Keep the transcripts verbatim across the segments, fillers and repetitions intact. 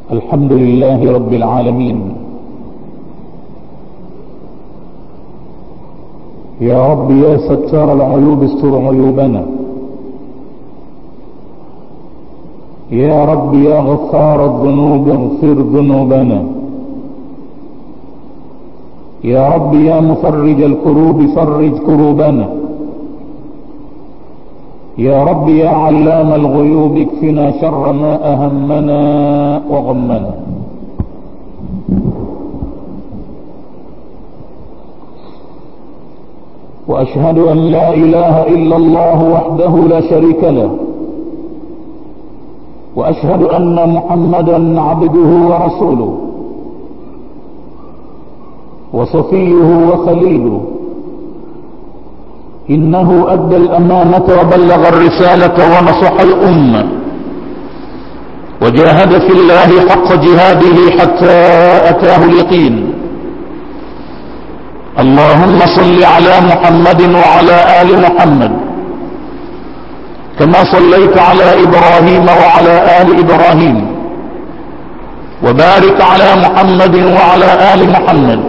الحمد لله رب العالمين. يا رب يا ستار العيوب استر عيوبنا، يا رب يا غفار الذنوب اغفر ذنوبنا، يا رب يا مفرج الكروب فرج كروبنا، يا رب يا علام الغيوب اكفنا شر ما أهمنا وغمنا. وأشهد أن لا إله إلا الله وحده لا شريك له، وأشهد أن محمدا عبده ورسوله وصفيه وخليله، إنه أدى الأمانة وبلغ الرسالة ونصح الأمة وجاهد في الله حق جهاده حتى أتاه اليقين. اللهم صل على محمد وعلى آل محمد كما صليت على إبراهيم وعلى آل إبراهيم، وبارك على محمد وعلى آل محمد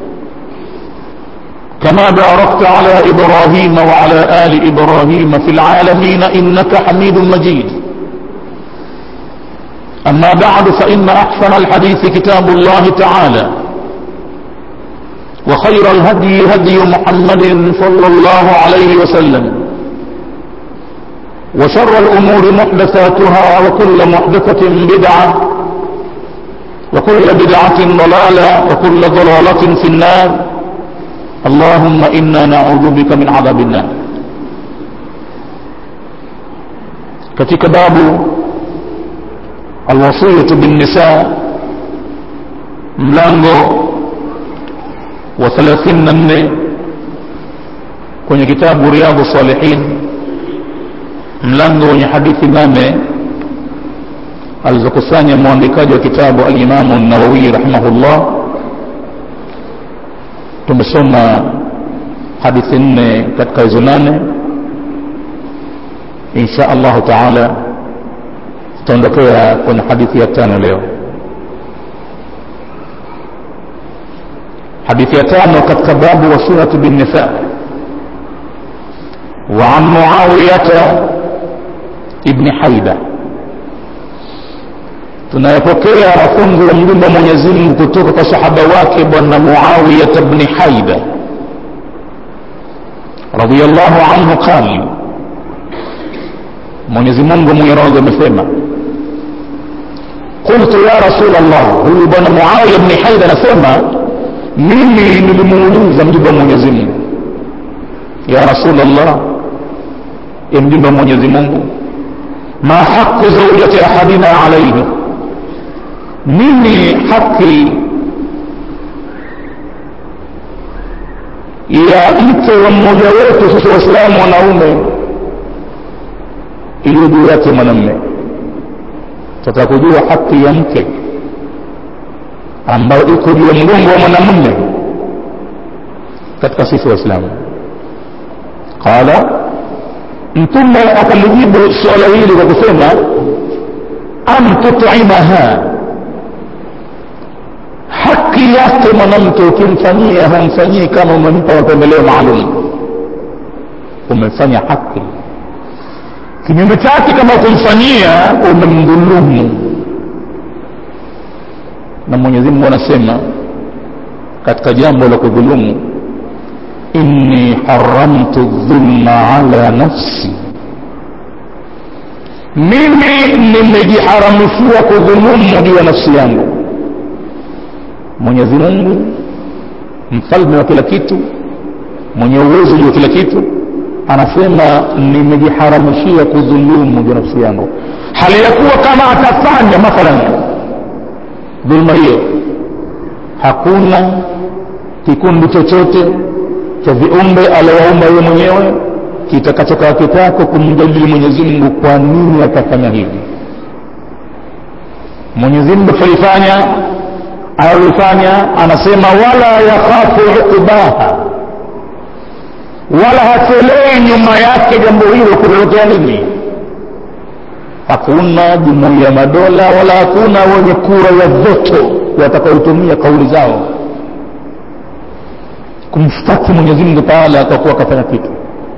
كما باركت على إبراهيم وعلى آل إبراهيم في العالمين إنك حميد مجيد. أما بعد، فإن أحسن الحديث كتاب الله تعالى، وخير الهدي هدي محمد صلى الله عليه وسلم، وشر الأمور محدثاتها، وكل محدثة بدعة، وكل بدعة ضلالة، وكل ضلالة في النار. اللهم إنا نعوذ بك من عذاب النار. katika babu alwasiyatu bin nisa, mlango wa thelathini na nne kwenye kitabu Riyadhus Salihin, mlango wenye hadithi nane alizokusanya muandikaji wa kitabu al-Imam an-Nawawi rahimahullah. Tumesoma hadithi nne katika hizo nane. Insha Allah taala tutaondokea kwenye hadithi ya tano leo. hadithi ya tano katika babu wasiyatu bin nisa. Wa an Muawiyah ibn Haida, tunayapokea fungu la mjumbe Mwenyezi Mungu kutoka kwa sahaba wake bwana Muawiyah ibn Haida radhiyallahu anhu qala, Mwenyezi Mungu mwenyewe amesema, qultu ya Rasulullah. Huyu bwana Muawiyah ibn Haida anasema, mimi nilimuuliza mjumbe Mwenyezi Mungu, ya Rasulullah, ya mjumbe Mwenyezi Mungu, ma haqqu zawjati ahadina alayhi, nini haki ya mke wa mmoja wetu sisi Waislamu wanaume iliyo juu yake mwanamume? Tutaka kujua haki ya mke ambayo iko juu ya mgongo wa mwanamume katika sisi Waislamu. Qala, mtume akalijibu swala hili kwa kusema, am tut'imaha, haki yake mwanamke ukimfanyia humfanyii kama umempa mapendeleo maalum, umefanya haki. Kinyume chake, kama kumfanyia umemdhulumu. Na Mwenyezi Mungu anasema katika jambo la kudhulumu, inni haramtu dhulma ala nafsi, mimi nimejiharamishia kudhulumu juu ya nafsi yangu. Mwenyezi Mungu mfalme wa kila kitu, mwenye uwezo juu ya kila kitu, anasema nimejiharamishia kudhulumu juu ya nafsi yangu, hali ya kuwa kama atafanya mathalan dhulma hiyo, hakuna kikundi chochote cha viumbe aliyoumba yeye mwenyewe kitakachokaa kitako kumjadili Mwenyezi Mungu kwa nini akafanya hivi. Mwenyezi Mungu alifanya alifanya, anasema wala yakhafu uqbaha, wala hatelei nyuma yake jambo hilo kutokea nini. hakuna jumuiya madola wala hakuna wenye kura ya voto watakaotumia kauli zao kumshtaki Mwenyezi Mungu Taala kwa kuwa kafanya kitu.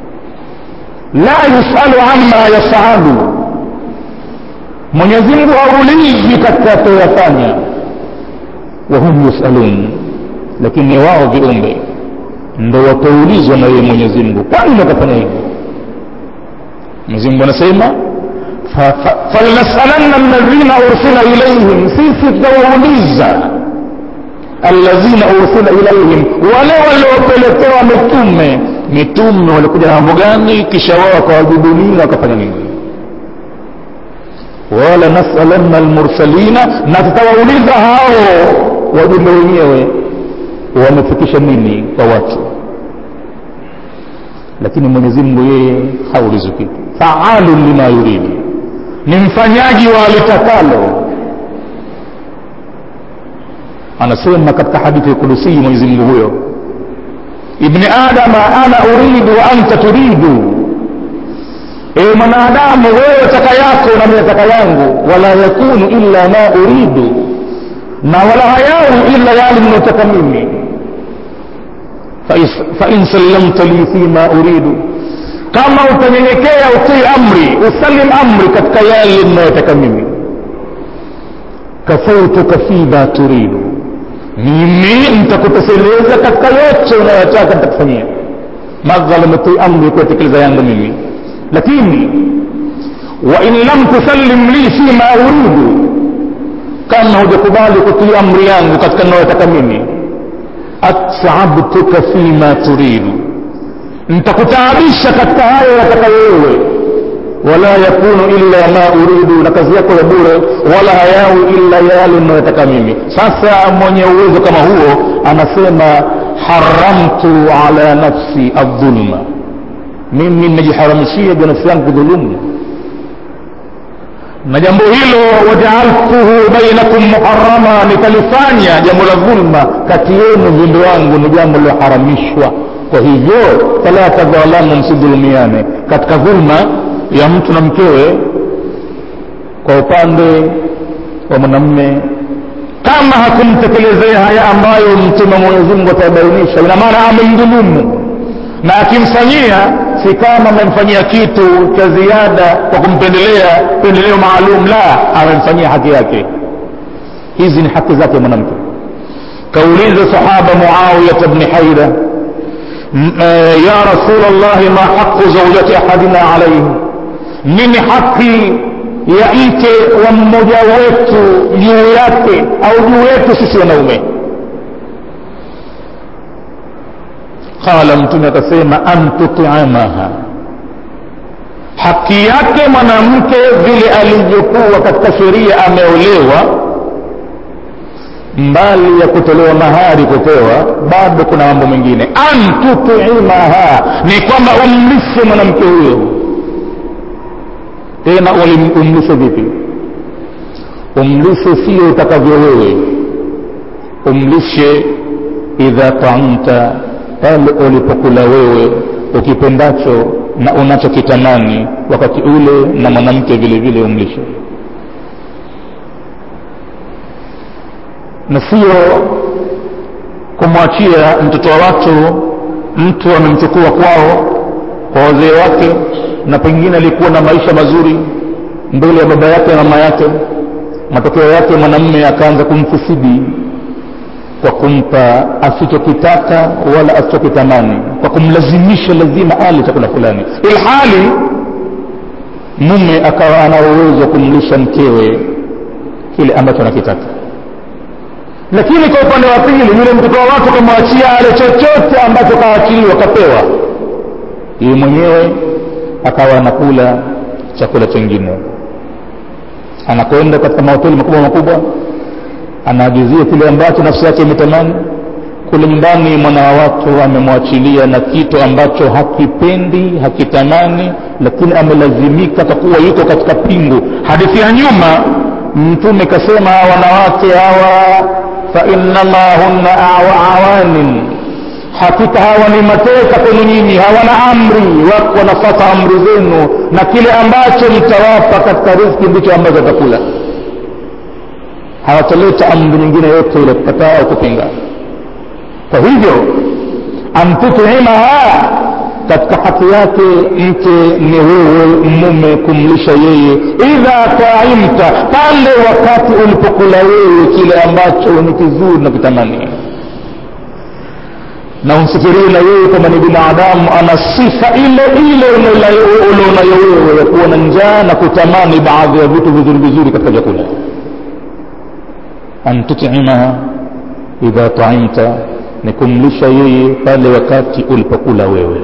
La yusalu amma yasalu, Mwenyezi Mungu haulizwi katika atayafanya, wa hum yusalun, lakini wao viumbe ndio wataulizwa na yeye Mwenyezi Mungu, kwa nini wakafanya hivyo? Mwenyezi Mungu anasema فَلَنَسْأَلَنَّ الَّذِينَ أُرْسِلَ إِلَيْهِمْ, sisi tutawauliza alladhina ursila ilayhim, wale waliopelekewa mitume. Mitume walikuja na mambo gani? Kisha wao wakawajibu nini, wakafanya nini? Wala nas'alanna almursalina, na tutawauliza hao wajumbe wenyewe wamefikisha nini kwa watu. Lakini Mwenyezi Mungu yeye haulizwi kitu. Fa'alu lima yuridu, ni mfanyaji wa alitakalo. Anasema katika hadithi kudusi Mwenyezi Mungu huyo, ibn Adam ana uridu wa anta turidu, ewe mwanadamu wewe taka yako na mimi taka yangu, wala yakunu illa ma uridu, na wala hayawi illa yale ninayotaka mimi. fa in sallamta li fima uridu, kama utanyenyekea utii amri, usalim amri katika yale ninayotaka mimi, kafautuka fima turidu, mimi nitakutosheleza katika yote unayotaka nitakufanyia. madhal umetii amri kwa kutekeleza yangu mimi. Lakini wa in lam tusallim li fima uridu, kama hujakubali kutii amri yangu katika ninayotaka mimi, at'abtuka fima turidu, nitakutaabisha katika hayo unayotaka wewe. wala yakunu illa ma uridu, na kazi yako ya bure, wala hayawi illa yale ninayotaka mimi. Sasa mwenye uwezo kama huo anasema haramtu ala nafsi adh-dhulma, mimi nimejiharamishia kwa nafsi yangu dhulumu, na jambo hilo waja'altuhu bainakum muharrama, nitalifanya jambo la dhulma kati yenu viumbe wangu ni jambo la haramishwa. Kwa hivyo fala tadhalamu, msidhulumiane katika dhulma ya mtu na mkewe. Kwa upande wa mwanamume, kama hakumtekelezea haya ambayo mtume Mwenyezi Mungu atabainisha, ina maana amemdhulumu, na akimfanyia si kama amemfanyia kitu cha ziada kwa kumpendelea pendeleo maalum, la, amemfanyia haki yake. Hizi ni haki zake mwanamke. Kauliza sahaba Muawiya ibn Haida, ya Rasulullah, ma haqqu zawjati ahadina alayhi, nini haki ya mke wa mmoja wetu juu yake au juu yetu sisi wanaume? Qala, mtume akasema an tut'amaha, haki yake mwanamke vile alivyokuwa katika sheria ameolewa, mbali ya kutolewa mahari kupewa, bado kuna mambo mengine. An tut'imaha ni kwamba umlishe mwanamke huyo. Tena umlishe vipi? Umlishe sio utakavyo wewe, umlishe idha ta'amta, pale ulipokula wewe ukipendacho na unachokitamani wakati ule, na mwanamke vile vile umlishe. Na sio kumwachia mtoto wa watu, mtu amemchukua kwao kwa wazee wake, na pengine alikuwa na maisha mazuri mbele ya baba yake na mama yake, matokeo yake mwanamume akaanza kumfisidi kwa kumpa asichokitaka wala asichokitamani, kwa kumlazimisha lazima ale chakula fulani, ilhali mume akawa ana uwezo kumlisha mkewe kile ambacho anakitaka. Lakini kwa upande wa pili, yule mtoto wa watu kumwachia ale chochote ambacho kaachiliwa kapewa, yeye mwenyewe akawa anakula chakula kingine. Anakwenda katika mahoteli makubwa makubwa, anaagizia kile ambacho nafsi yake imetamani. Kule nyumbani mwana wa watu amemwachilia na kitu ambacho hakipendi, hakitamani, lakini amelazimika kwa kuwa yuko katika pingu. Hadithi ya nyuma mtume kasema wanawake hawa fa innama hunna awanin, hakika hawa ni mateka kwenu nyinyi, hawana amri, wako wanafuata amri zenu, na kile ambacho mtawapa katika riziki ndicho ambacho watakula. Hawatoleta amri nyingine yote ile kukataa au kupinga. Kwa hivyo antut'imaha, katika haki yake mke ni wewe mume kumlisha yeye, idha ta'imta, pale wakati ulipokula wewe kile ambacho ni kizuri na kitamani. Na umfikirie na yeye kama ni binadamu ana sifa ile ile unayo wewe ya kuwa na njaa na kutamani baadhi ya vitu vizuri vizuri katika chakula. Antut'imaha idha ta'imta, ni kumlisha yeye pale wakati ulipokula wewe.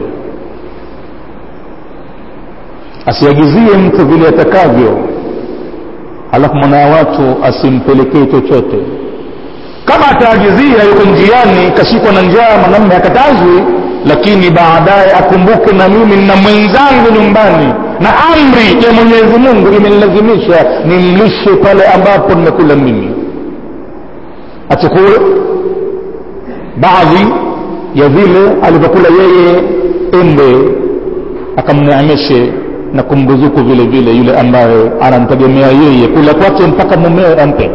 Asiagizie mtu vile atakavyo halafu mwana watu asimpelekee chochote. Kama ataagizia yuko njiani kashikwa na njaa, mwanamume hakatazwi, lakini baadaye akumbuke na mimi na mwenzangu nyumbani na amri ya Mwenyezi Mungu imenilazimisha nimlishe pale ambapo nimekula mimi. Achukue baadhi ya vile alivyokula yeye, ende akamneemeshe na kumruzuku vile vile yule ambaye anamtegemea yeye kula kwake mpaka mumewe ampe.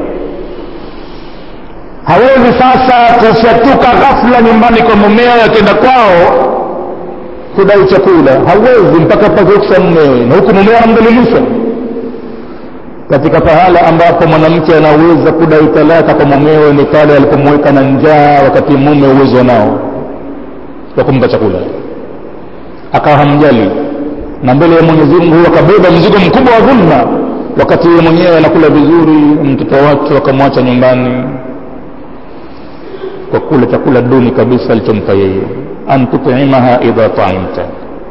Hawezi sasa kufyatuka ghafla nyumbani kwa mumewe akienda kwao kudai chakula, hawezi mpaka pazoksa mumewe, na huku mumewe anamdhalilisha. Katika pahala ambapo mwanamke anaweza kudai talaka kwa mumewe ni pale alipomweka na njaa, wakati mume uwezo nao wa kumpa chakula akawa hamjali, na mbele ya Mwenyezi Mungu akabeba mzigo mkubwa wa dhulma, wakati yeye mwenyewe anakula vizuri, mtoto wake akamwacha nyumbani kwa kula chakula duni kabisa alichompa yeye. Antut'imaha idha ta'imta,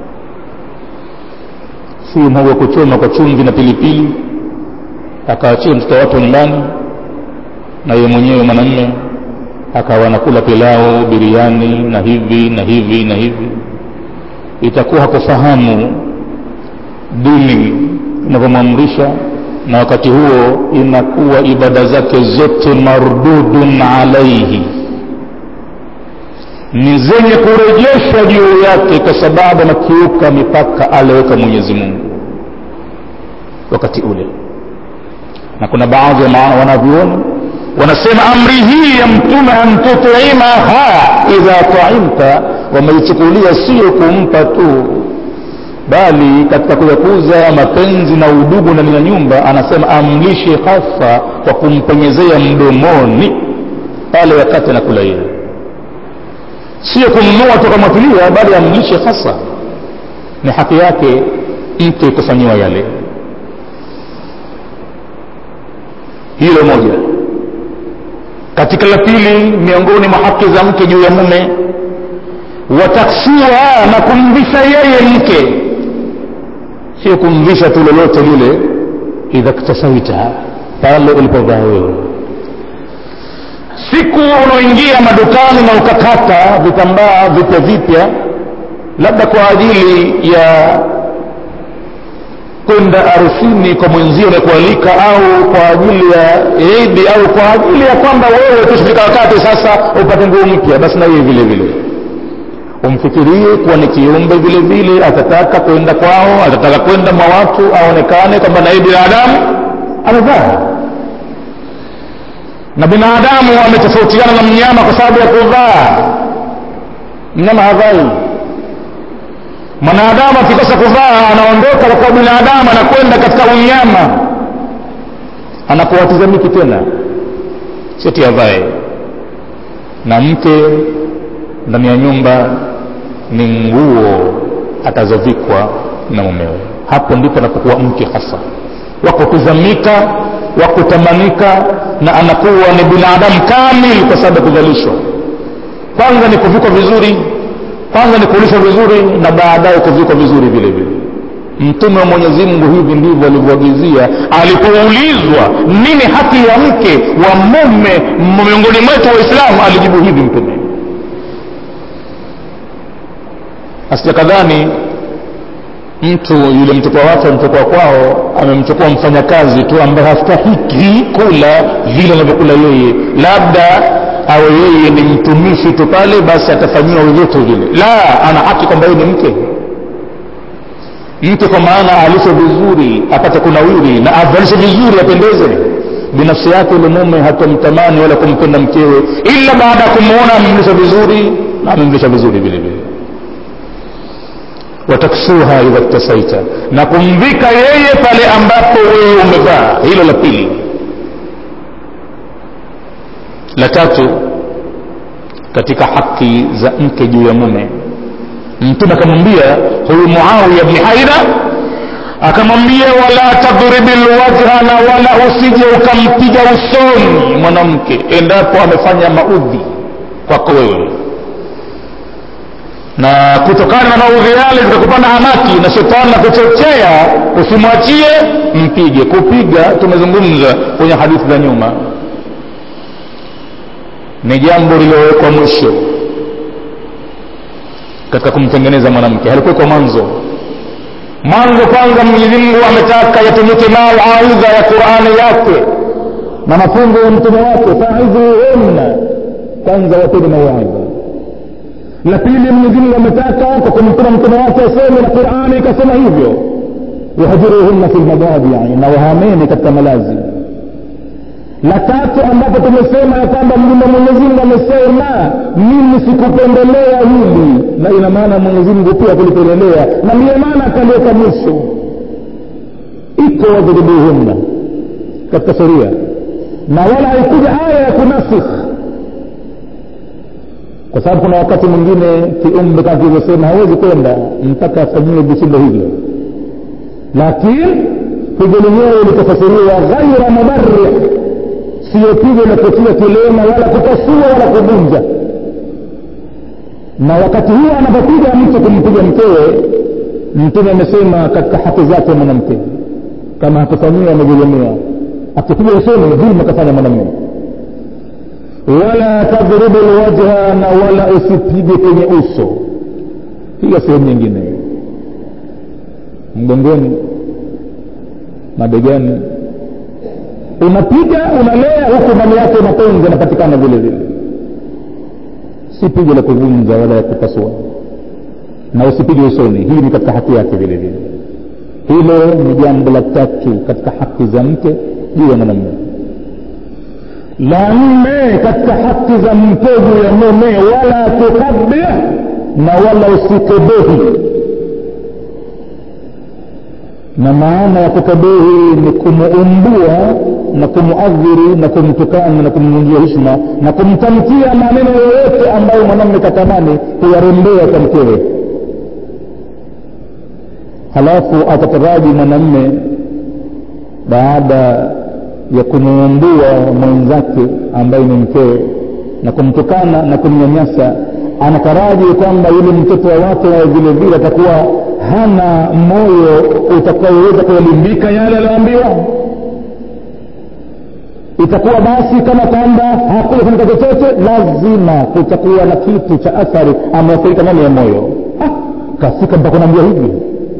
si mhogo kuchoma kwa chumvi na pilipili akaachia mtoto wake nyumbani, na yeye mwenyewe mwanamume akawa anakula pilau, biriani na hivi na hivi na hivi. Itakuwa hakufahamu dini inavyomwamrisha, na wakati huo inakuwa ibada zake zote mardudun alaihi, ni zenye kurejesha juu yake, kwa sababu anakiuka mipaka aliyoweka Mwenyezi Mungu wakati ule. Na kuna baadhi ya maana wanaviona wanasema amri hii ya mtume antut'imaha idha ta'imta wameichukulia sio kumpa tu, bali katika kuyakuza mapenzi na udugu ndani ya nyumba. Anasema amlishe hasa kwa kumpenyezea mdomoni pale wakati anakula yeye, sio kumnua tukamwatilia, bali amlishe hasa. Ni haki yake mke kufanywa yale. Hilo moja. Katika la pili miongoni mwa haki za mke juu ya mume, wataksua, na kumvisha yeye mke, sio kumvisha tu lolote lile. Idha ktasaita, pale ulipovaa wewe. Siku unaoingia madukani na ukakata vitambaa vipya vipya, labda kwa ajili ya kwenda arusini kwa mwenzio na kualika, au kwa ajili ya Eid, au kwa ajili ya kwamba wewe tushifika wakati sasa upate nguo mpya, basi na yeye vile vile umfikirie kuwa ni kiumbe vile vile, atataka kwenda kwao, atataka kwenda mwa watu, aonekane kwamba na binadamu amevaa. Na binadamu ametofautiana na mnyama kwa sababu ya kuvaa. Mnyama havai. Mwanadamu akikosa kuvaa anaondoka kwa binadamu, anakwenda katika unyama, anakuwatizamiki tena, sio avae. Na mke ndani ya nyumba ni nguo atazovikwa na mumewe. Hapo ndipo anapokuwa mke hasa wa kutazamika, wa kutamanika, na anakuwa ni binadamu kamili kwa sababu kudhalishwa. Kwanza ni kuvikwa vizuri, kwanza ni kulishwa vizuri, na baadaye kuvikwa vizuri vile vile. Mtume wa Mwenyezi Mungu hivi ndivyo alivyoagizia alipoulizwa nini haki ya mke wa mume miongoni mwetu Waislamu, alijibu hivi mtume. Asijakadhani mtu yule mtoto wake mtoto kwao amemchukua mfanyakazi tu ambaye hastahiki kula vile anavyokula yeye, labda au yeye ni mtumishi tu pale basi atafanyiwa vyovyote vile. La, ana haki kwamba yeye ni mke. Mke kwa maana alishe vizuri apate kunawiri na avalishe vizuri apendeze. Binafsi yake yule mume hatomtamani wala kumpenda mkewe ila baada ya kumuona amemlisha vizuri na amemlisha vizuri vile vile. Wataksuha idha tasaita, na kumvika yeye pale ambapo wewe umevaa. Hilo la pili. La tatu katika haki za mke juu ya mume, Mtume akamwambia huyu Muawiya ibn Haida, akamwambia wala tadribil wajha, na wala usije ukampiga usoni mwanamke endapo amefanya maudhi kwako wewe, na kutokana na maudhi yale zitakupanda hamaki na shetani na kuchochea, usimwachie, mpige. Kupiga tumezungumza kwenye hadithi za nyuma, ni jambo lililowekwa mwisho katika kumtengeneza mwanamke. Halikuwa kwa mwanzo. Mwanzo kwanza Mwenyezi Mungu ametaka yatumike mawaidha ya Qur'ani yake na mafunzo ya mtume wake, fa'idhuhunna, kwanza wapeni mawaidha. La pili Mwenyezi Mungu ametaka kwa kumtuma mtume wake aseme na Qur'ani ikasema hivyo, wahjuruhunna fil madaji, na wahameni katika malazi. La tatu ambapo tumesema ya kwamba Mwenyezi Mungu amesema mimi sikupendelea hili, na ina maana Mwenyezi Mungu pia kulipendelea, na ndiyo maana akaliweka mwisho iko wadribuhunna katika sheria, na wala haikuja aya ya kunasikh, kwa sababu kuna wakati mwingine kiumbe kama alivyosema hawezi kwenda mpaka afanyiwe vitendo hivyo, lakini pigo lenyewe litafasiriwa ghaira mubarrih, sio pigo la kutia kilema wala kupasua wala kuvunja. Na wakati huo anapopiga mtu kumpiga mkewe, Mtume amesema katika haki zake mwanamke, kama hakufanyia amejelemea, akipiga usoni dhulma kafanya mwanamume. Wala tadribu alwajha, na wala usipige kwenye uso, piga sehemu nyingine, mgongoni, mabegani. Unapiga unalea huko ndani yake mapenzi yanapatikana vile vile, si pigo la kuvunja wala ya kupasua, na usipige usoni. Hii ni katika haki yake vile vile. Hilo ni jambo la tatu katika haki za mke juu ya mwanamume. La nne katika haki za mke juu ya mume, wala tukabih, na wala usikebehi. Na maana ya kukabehi ni kumuumbua na kumuadhiri na kumtukana na kumvunjia heshima na kumtamkia maneno yoyote ambayo mwanamume katamani kuyarembea kwa mkewe, halafu atataraji mwanamume baada ya kumuumbua mwenzake ambaye ni mkewe na kumtukana na kumnyanyasa, anataraji kwamba yule mtoto wa watu wa vile vile atakuwa hana moyo utakaoweza kuyalimbika yale aliyoambiwa. Itakuwa basi kama kwamba hakuna kufanya chochote, lazima kutakuwa na kitu cha athari ameathirika ndani ya moyo. Ah, kasika mpaka naambia hivi.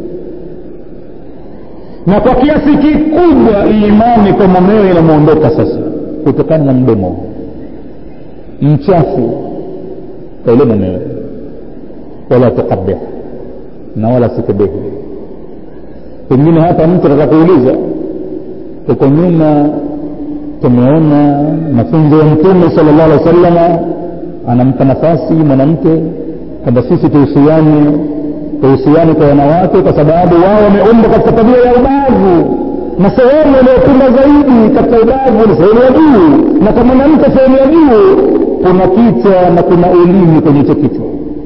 Na kwa kiasi kikubwa imani kwa mumewe inamuondoka sasa, kutokana na mdomo mchafu kwa ile mumewe. Wala tukabih, na wala sikebehi. Pengine hapa mtu anataka kuuliza, huko nyuma tumeona mafunzo ya Mtume sallallahu alaihi wasallam anampa nafasi mwanamke kwamba sisi tuhusiane tuhusiane kwa wanawake, kwa sababu wao wameumbwa katika tabia ya ubavu, na sehemu iliyopinda zaidi katika ubavu ni sehemu ya juu, na kama mwanamke sehemu ya juu kuna kichwa na kuna ulimi kwenye hicho kichwa.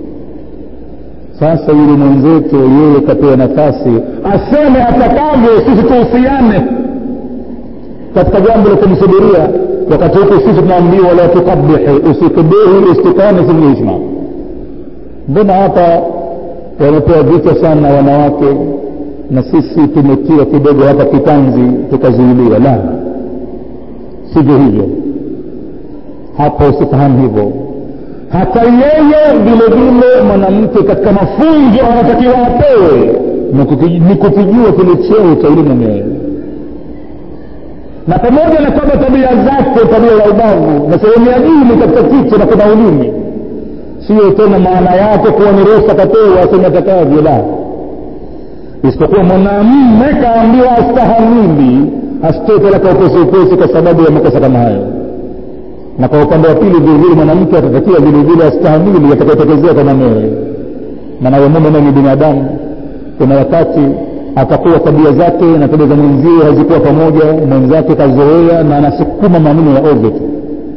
Sasa yule mwenzetu yeye kapewa nafasi aseme atakavyo, sisi tuhusiane katika jambo la kumsubiria, wakati huko sisi tunaambiwa wala tukabihi, usikebehi, ustikane si heshima. Mbona hapa wamepewa vichwa sana wanawake na sisi tumetiwa kidogo hapa kitanzi tukazuiliwa? La, sivyo hivyo. Hapa usifahamu hivyo. Hata yeye vile vile mwanamke katika mafunzo anatakiwa apewe ni kukijua kile cheo cha yule mume, na pamoja na kwamba tabia zake tabia ya ubavu na sehemu ya juu katika kichwa na kuna ulimi, sio tena maana yake kuwa ni ruhusa kapewa aseme atakavyo, la. Isipokuwa mwanamume kaambiwa astahamili, asitoke la kwa upesi upesi kwa sababu ya makosa kama hayo. Na kwa upande wa pili vile vile mwanamke atatakiwa vile vile astahamili yatakayotokezea kwa mumewe. Maana mume naye ni binadamu, kuna wakati atakuwa tabia zake na tabia za mwenzie hazikuwa pamoja, mwenzake kazoea na anasukuma maneno ya ovyo tu.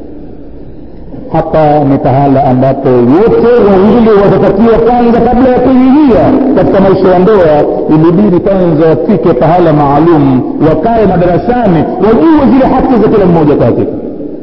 Hapa ni pahala ambapo wote wawili watatakiwa kwanza, kabla ya kuingia katika maisha ya ndoa, ilibidi kwanza wafike pahala maalum, wakae madarasani, wajue zile haki za kila mmoja kwa hakika.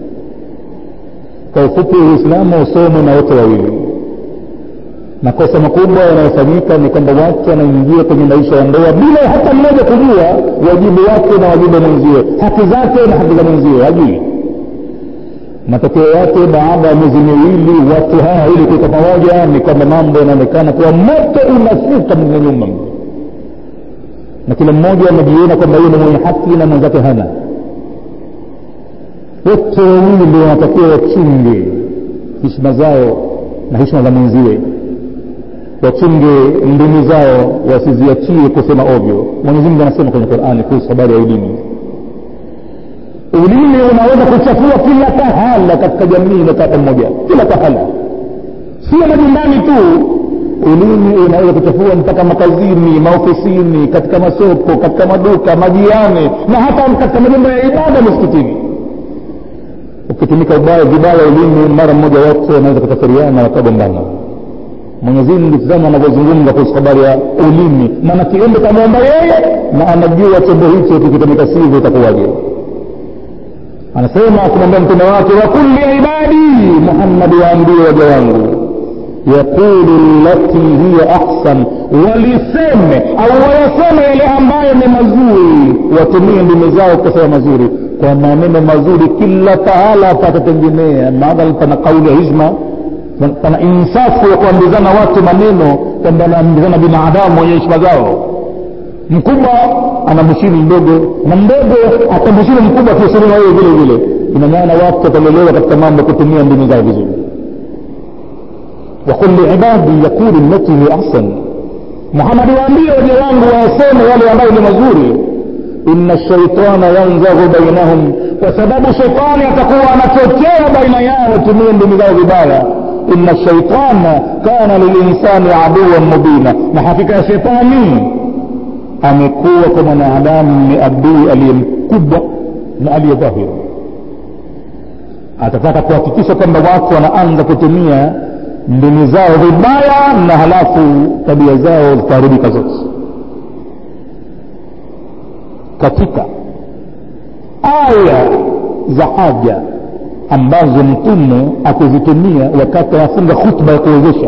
Kwa ufupi, Uislamu usome na wote wawili. Makosa makubwa yanayofanyika ni kwamba watu wanaingia kwenye maisha ya ndoa bila hata mmoja kujua wajibu wake na wajibu mwenzie, haki zake na haki za mwenzie, hajui. Matokeo yake baada ya miezi miwili watu hawa ili kuwa pamoja ni kwamba mambo yanaonekana kuwa moto unafuka mwenye nyumba, na kila mmoja anajiona kwamba yeye ni mwenye haki na mwenzake hana. Wote wawili ndio wanatakiwa wachunge heshima zao na heshima za mwenzie, wachunge ndimi zao wasiziachie kusema ovyo. Mwenyezi Mungu anasema kwenye Qur'ani kuhusu habari ya ulimi. Ulimi unaweza kuchafua kila pahala katika jamii na kata moja, kila pahala, sio majumbani tu. Ulimi unaweza kuchafua mpaka makazini, maofisini, katika masoko, katika maduka, majiani, na hata katika majumba ya ibada, msikitini. Ukitumika ubaya vibaya ulimi, mara mmoja watu wanaweza kutafariana wakagombana. Mwenyezi Mungu tazama anavyozungumza kuhusu habari ya ulimi, maana kiumbe kamaomba yeye na anajua chombo hicho kikitumika sivyo itakuwaje. Anasema kumwambia mtume wake, wa kulli ibadi, Muhammad waambie waja wangu, yaqulu allati hiya ahsan, waliseme au wayaseme yale ambayo ni mazuri, watumie ndimi zao kusema mazuri. Kwa maneno mazuri kila pahala patatengenea, maana pana kauli ya hizma, pana insafu ya kuambizana watu maneno kwamba anaambizana binadamu wenye heshima zao. Mkubwa anamheshimu mdogo na mdogo atamheshimu mkubwa kiusalama yeye vile vile. Ina maana watu watalelewa katika mambo kutumia ndimi zao vizuri. wa kulli ibadi yaqulu allati hi ahsan, Muhammad waambie waja wangu waseme wale ambao ni mazuri. Inna shaytana yanzaghu bainahum, kwa sababu shetani atakuwa anachochea baina yao tumie ndimi zao vibaya. Inna shaytana kana lilinsani aduwwan mubina, na hakika ya shetani amekuwa kwa mwanadamu ni adui aliyemkubwa na aliyedhahiri. Atataka kuhakikisha kwamba watu wanaanza kutumia ndimi zao vibaya, na halafu tabia zao zitaharibika zote. Katika aya za haja ambazo mtume akizitumia wakati anafunga khutba ya kuwezesha,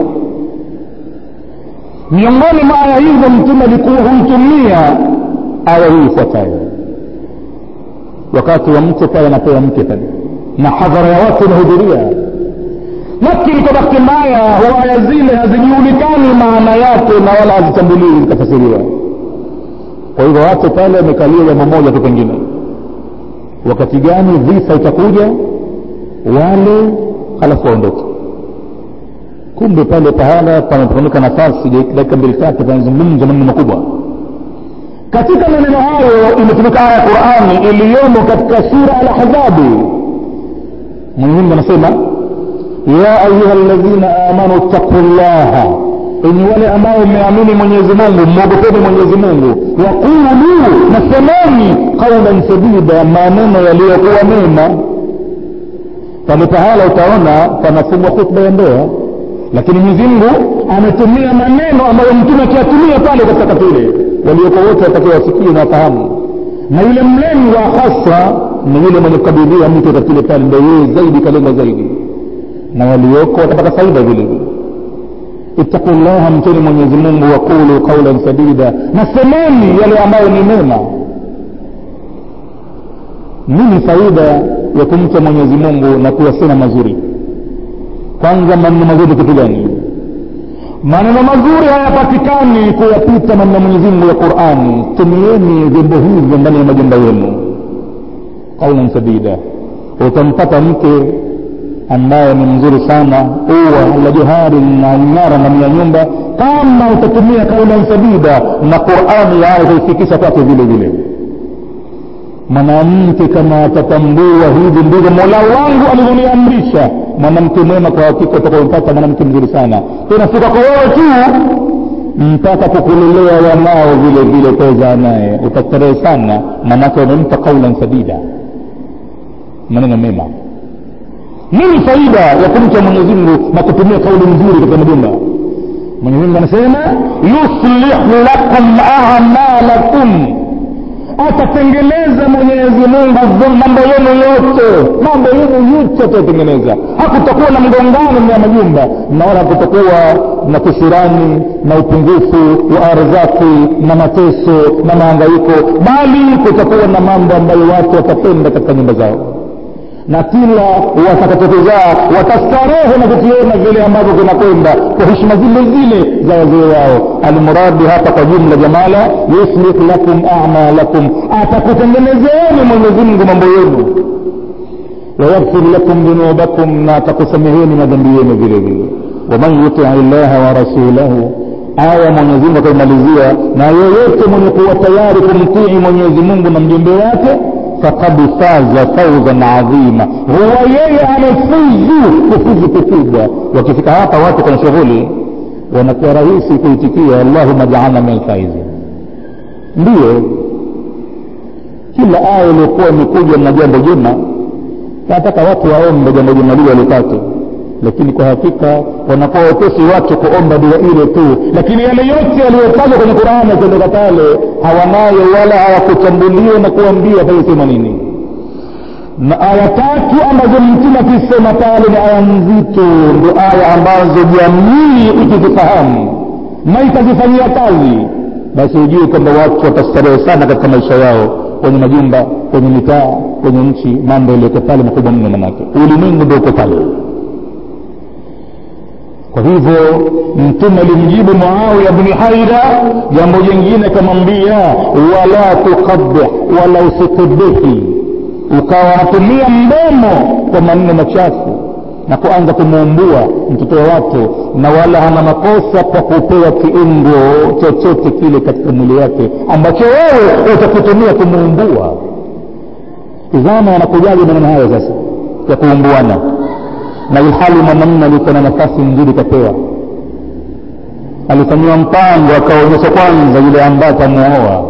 miongoni mwa aya hizo mtume alikuwa humtumia aya hii ifuatayo wakati wa mtu pale anapewa mke pale na hadhara ya watu wanahudhuria. Lakini kwa bahati mbaya aya zile hazijulikani maana yake na wala hazitambuliwi zikafasiriwa. Kwa hivyo watu pale wamekalia jambo moja tu, pengine wakati gani visa itakuja wale halafu waondoke. Kumbe pale pahala panapotumika nafasi dakika mbili tatu panazungumza maneno makubwa. Katika maneno hayo imetumika aya ya Qur'ani iliyomo katika sura Al-Ahzab. Mwenyezi Mungu anasema, ya ayyuhalladhina amanu taqullaha, enyi wale ambao mmeamini Mwenyezi Mungu mwogopeni Mwenyezi Mungu, wa qulu, nasemeni qawlan sadida, maneno yaliyokuwa mema. Pale pahala utaona panafungwa khutba ya ndoa, lakini Mwenyezi Mungu ametumia maneno ambayo mtume akiyatumia pale katika katile waliokuwa wote watakiwa wasikie na wafahamu. Na yule mlengo wa hasa ni yule mwenye kukabidhiwa mtu katile pale, ndio yeye zaidi kalenga zaidi, na walioko watapata faida vile vile. Ittaqullaha, mteni Mwenyezi Mungu, wa qulu qawlan sadida, nasemeni yale ambayo ni mema. Nini faida ya kumcha Mwenyezi Mungu na kuyasema mazuri? Kwanza, maneno mazuri kitu gani? Maneno mazuri hayapatikani kuyapita maneno Mwenyezi Mungu ya Qur'ani. Tumieni vyombo hivi ndani ya majumba yenu. qawlan sadida. Utampata mke ambaye ni mzuri sana, uwa la jihadi na ngara ndani ya nyumba, kama utatumia qawlan sadida na Qur'ani yaifikisha kwake vile vile. Mwanamke kama atatambua hivi ndivyo Mola wangu alivyoniamrisha, mwanamke mwema kwa hakika utakayompata mwanamke mzuri sana. Tena sika kwa wewe tu, mpaka kukulelea wanao vile vile peza naye utastarehe sana, manake umempa qawlan sadida, maneno mema. Nini faida ya kumcha Mwenyezi Mungu na kutumia kauli nzuri katika majumba? Mwenyezi Mungu anasema yuslih lakum a'malakum, atatengeneza Mwenyezi Mungu mambo yenu yote, mambo yenu yote atatengeneza. Hakutakuwa na mgongano ya majumba, na wala hakutakuwa na kisirani na upungufu wa arzaki na mateso na mahangaiko, bali kutakuwa na mambo ambayo watu watapenda katika nyumba zao, na kila watakatokeza watastarehe na kukiona vile ambavyo kunakwenda kwa heshima zile zile za wazee wao. Al-muradi hapa kwa jumla jamala, yuslih lakum a'malakum, atakutengenezeni Mwenyezi Mungu mambo yenu, wa yaghfir lakum dhunubakum, na atakusameheni madhambi yenu vile vile. Wa man yuti' Allaha wa rasulahu, aya Mwenyezi Mungu akamalizia, na yeyote mwenye kuwa tayari kumtii Mwenyezi Mungu na mjumbe wake, faqad faza fawzan adhima, huwa yeye amefuzu kufuzu kukubwa. Wakifika hapa watu kwa shughuli wanakuwa rahisi kuitikia Allahumma ja'alna min al-faizin. Ndio kila aya iliyokuwa imekuja na jambo jema, nataka watu waombe jambo jema lile lipate, lakini kwa hakika wanakuwa wepesi watu kuomba dua ile tu, lakini yale yote yaliyotajwa kwenye Qur'ani kutoka pale hawanayo wala hawakutambuliwa na kuambia pale sema nini. Na aya tatu ambazo mtume akisema pale ni aya nzito, ndio aya ambazo jamii ikizifahamu na ikazifanyia kazi, basi ujue kwamba watu watastarehe sana katika maisha yao, kwenye majumba, kwenye mitaa, kwenye nchi. Mambo yaliyo pale makubwa mno, manake ulimwengu ndio uko pale. Kwa hivyo mtume alimjibu Muawiya ibn Haida jambo jingine, akamwambia wala tuqabbih, wala usikubihi, ukawa unatumia mdomo kwa maneno machafu na kuanza kumuumbua mtoto wa watu, na wala hana makosa kwa kupewa kiungo chochote kile katika mwili wake ambacho wewe utakitumia kumuumbua. Tazama yanakujaje maneno hayo sasa ya kuumbuana, na ilhali mwanamume alikuwa na nafasi nzuri kapewa, alifanywa mpango akaonyesha kwanza yule ambaye atamuoa,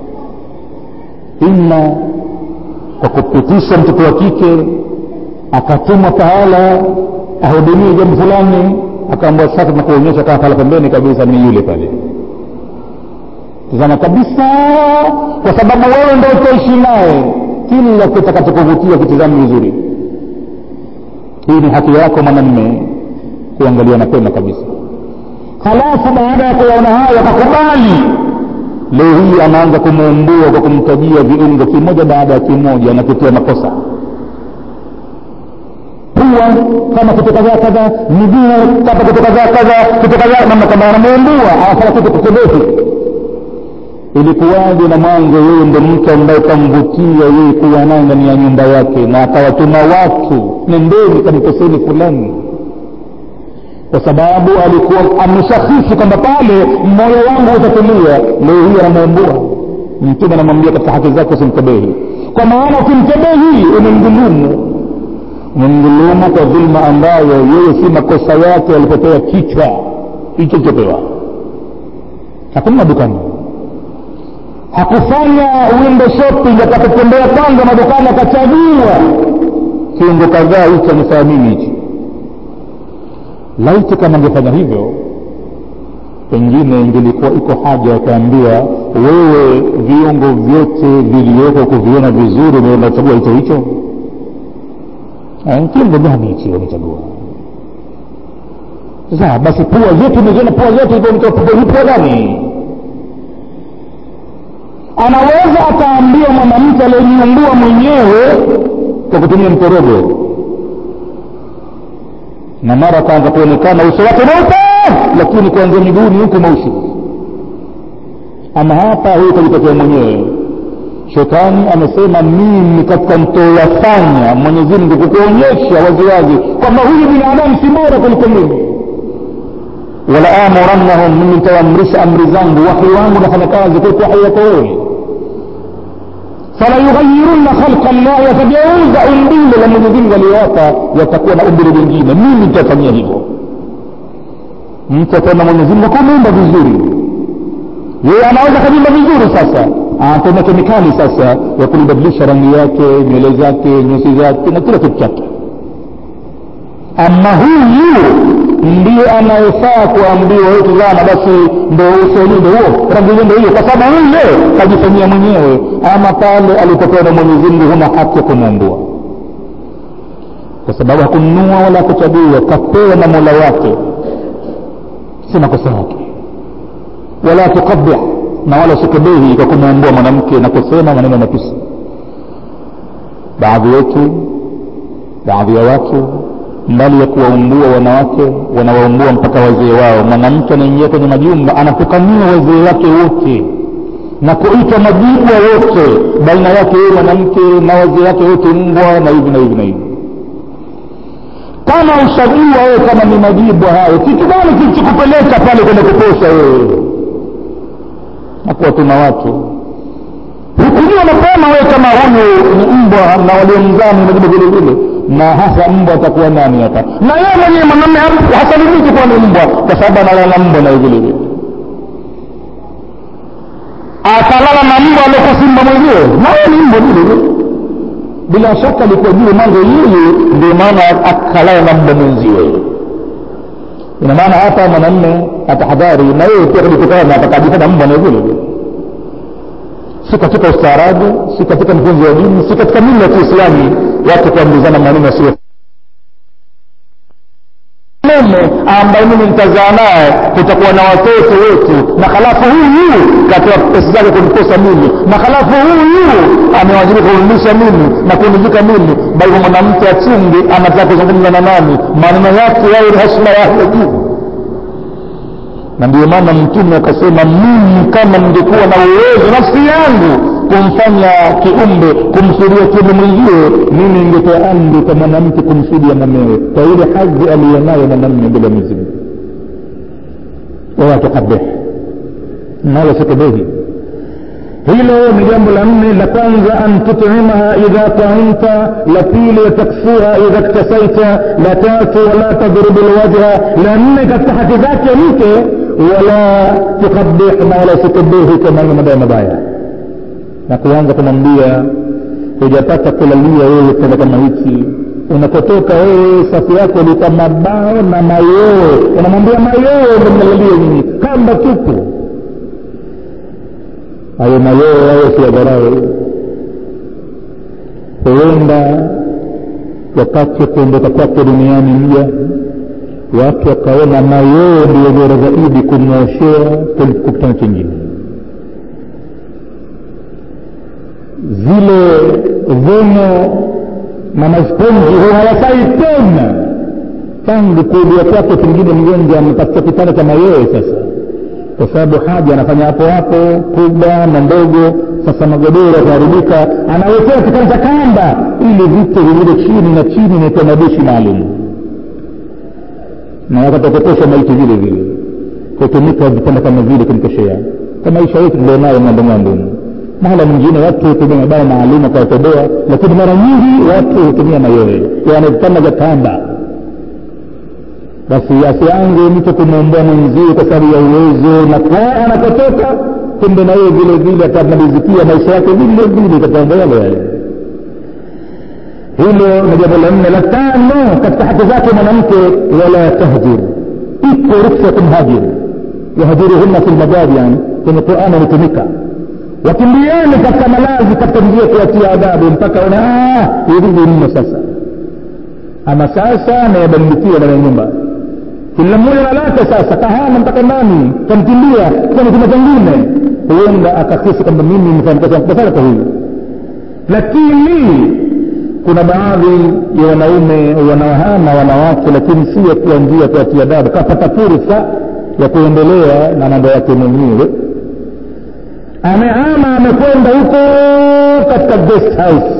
ima kwa kupitisha mtoto wa kike akatumwa pahala ahudumie jambo fulani, akaambiwa sasa na kuonyesha kama pale pembeni kabisa ni yule pale. Tazama kabisa, kwa sababu wewe ndio utaishi naye, kila kitakachokuvutia kitazame vizuri. Hii ni haki yako mwanamume kuangalia na kwenda kabisa. Halafu baada ya kuona hayo akakubali, leo hii anaanza kumuumbua kwa kumtajia viungo kimoja baada ya kimoja na kutia makosa. Pua kama kitu kadhaa kadhaa, miguu kama kitu kadhaa kadhaa, kitu kadhaa, mama kama anamuumbua afanya kitu kidogo. Ilikuwaje na mwanzo yeye ndo mtu ambaye kamvutia yeye kuwa naye ndani ya nyumba yake, na akawatuma watu nendeni kanisani fulani, kwa sababu alikuwa ameshahisi kwamba pale moyo wangu utatulia. Leo hii anamuumbua. Mtume anamwambia katika haki zake usimkebehi, kwa maana ukimkebehi umemdhulumu, umemdhulumu kwa dhulma ambayo yeye si makosa yake alipopewa kichwa hicho chopewa. Hakuna dukani, hakufanya window shopping akatembea kwanza madukani akachagua kiungo kadhaa hicho nifahamini hichi. Laiti kama angefanya hivyo, pengine ingelikuwa iko haja ya kuambia wewe viungo vyote vilivyoko kuviona vizuri na unachagua hicho hicho. Eh, kiungo gani hicho unachagua? Sasa basi pua zote umeziona, pua zote hizo ni pua gani? Anaweza akaambia mwanamke aliyejiumbua mwenyewe kwa kutumia mkorogo, na mara kaanza kuonekana uso wake mweupe, lakini kuanzia miguuni huko mweusi. Ama hapa huyu kujitokea mwenyewe, Shetani amesema mimi katika mtoyafanya Mwenyezi Mungu kukuonyesha waziwazi kwamba huyu binadamu si bora kuliko mimi. Wala amurannahum, mimi nitaamrisha amri zangu, wahi wangu nafanya kazi kwa wahi yako wewe. Fala yughayyirunna khalqa Allah, yatajawuza umbile la Mwenyezi Mungu aliyowapa, yatakuwa na umbile lingine. Mimi nitafanyia hivyo. Mtu ataona Mwenyezi Mungu kuumba vizuri, yeye anaweza kuumba vizuri, sasa anatumia kemikali sasa ya kulibadilisha rangi yake, nywele zake, nyusi zake na kila kitu chake. Ama huyu ndiye anayefaa kuambiwa wewe tazama basi ndio usahihi huo, rangi ndio hiyo, kwa sababu yule kajifanyia mwenyewe. Ama pale alipotoa na Mwenyezi Mungu huna haki kumwambua, kwa sababu hakununua wala kuchagua, kapewa na Mola wake, si makosa yake. Wala tukabih, na wala sikubehi kwa kumwambua mwanamke na kusema maneno matusi. Baadhi yetu, baadhi ya watu mbali ya kuwaumbua wanawake wanawaumbua mpaka wazee wao. Mwanamke anaingia kwenye majumba anatukania wazee wake wote na kuita majibwa yote baina yake yeye mwanamke na wazee wake wote, mbwa na hivi na hivi na hivi. Kama ushajua wewe kama ni majibwa hayo, kitu gani kilichokupeleka pale kwenda kuposha wewe? Hakuwa tuna watu hukujua mapema wewe kama huyu ni mbwa na waliomzaa ni majibu vile vile, na hasa mbwa atakuwa nani hapa? Na yeye mwenyewe mwanamume hasalimiki kuwa ni mbwa, kwa sababu analala mbwa na vile vile. Atalala na mbwa aliyekuwa simba mwenyewe, na yeye ni mbwa vile vile. Bila shaka alikuwa juu mwanzo yeye, ndio maana akalala na mbwa mwenziwe. Ina maana hapa mwanamume atahadhari na yeye pia kujitokana atakabisa na mbwa na vile vile. Si katika ustaarabu, si katika mfunzo wa dini, si katika mila ya Kiislamu watu kuambizana maneno yasiyo. Mume ambaye mimi nitazaa naye tutakuwa na watoto wetu, na halafu huyu katoa pesa zake kuniposa mimi, na halafu huyu amewajibika kunilisha mimi na kunizika mimi, bali mwanamke achunge anataka kuzungumza na nani, maneno yake yawe ni heshima yake juu. Na ndio maana Mtume akasema mimi kama ningekuwa na uwezo nafsi yangu kumfanya kiumbe kumsudia kiumbe mwenyewe, mimi ningetoa amri kwa mwanamke kumsudia mumewe kwa ile hadhi aliyonayo mwanamume bila mzimu. Wala tukabih, na wala sikubehi. Hilo ni jambo la nne. La kwanza antut'imaha idha ta'imta, la pili taksuha idha iktasaita, la tatu wala tadribu alwajha, la nne katika haki zake mke wala tukabih, na wala sikubehi kama ni mabaya mabaya. Na kuanza kumwambia hujapata kulalia wewe kwa kama hichi, unapotoka wewe safi yako ni kama bao na mayowe, unamwambia mayowe ndio mnalalia nini, kamba tupu. Hayo mayowe hayo si dharau. Huenda wakati kuondoka kwake duniani mja watu wakaona mayowe ndio bora zaidi kumwoshea kuliko kitu kingine. Zile vono na masponji huwa hayafai tena tangu kulia kwake pengine mgonjwa amepata kitanda cha mayowe sasa, kwa sababu haja anafanya hapo hapo kubwa na ndogo. Sasa magodoro yanaharibika, anawekea kitanda cha kamba ili vitu vile chini na chini na tanabishi maalum, na wakatokotosha maiti vile vile kutumika vitanda kama vile kumtoshea. Kwa maisha yetu ndio nayo mambo mambo. Mahala mwingine watu hutumia mabaya maalum kwa kutoboa, lakini mara nyingi watu hutumia mayowe, yani vitanda vya kamba. Basi asianze mtu kumwomba mwenzie kwa sababu ya uwezo, na kwa anapotoka kumbe na yeye vile vile atamalizikia maisha yake vile vile katika yale yale. Hilo ni jambo la nne. La tano katika haki zake mwanamke, wala tahjir, iko ruksa kumhajir. Yahjiruhunna fil madaji, yani kwenye Qur'an inatumika wakimbieni katika malazi katika njia kuatia adabu mpaka wana ah hivi ndio sasa. Ama sasa na yabadilikia na nyumba kila mmoja analaka sasa kahana mpaka ndani kamkimbia kama kuna kingine, huenda akakisi kwamba mimi nimefanya kosa kwa huyu. Lakini kuna baadhi ya wanaume wanawahama wanawake, lakini si kwa njia kuatia adabu, kapata fursa ya kuendelea na mambo yake mwenyewe. amehama amekwenda huko katika guest house,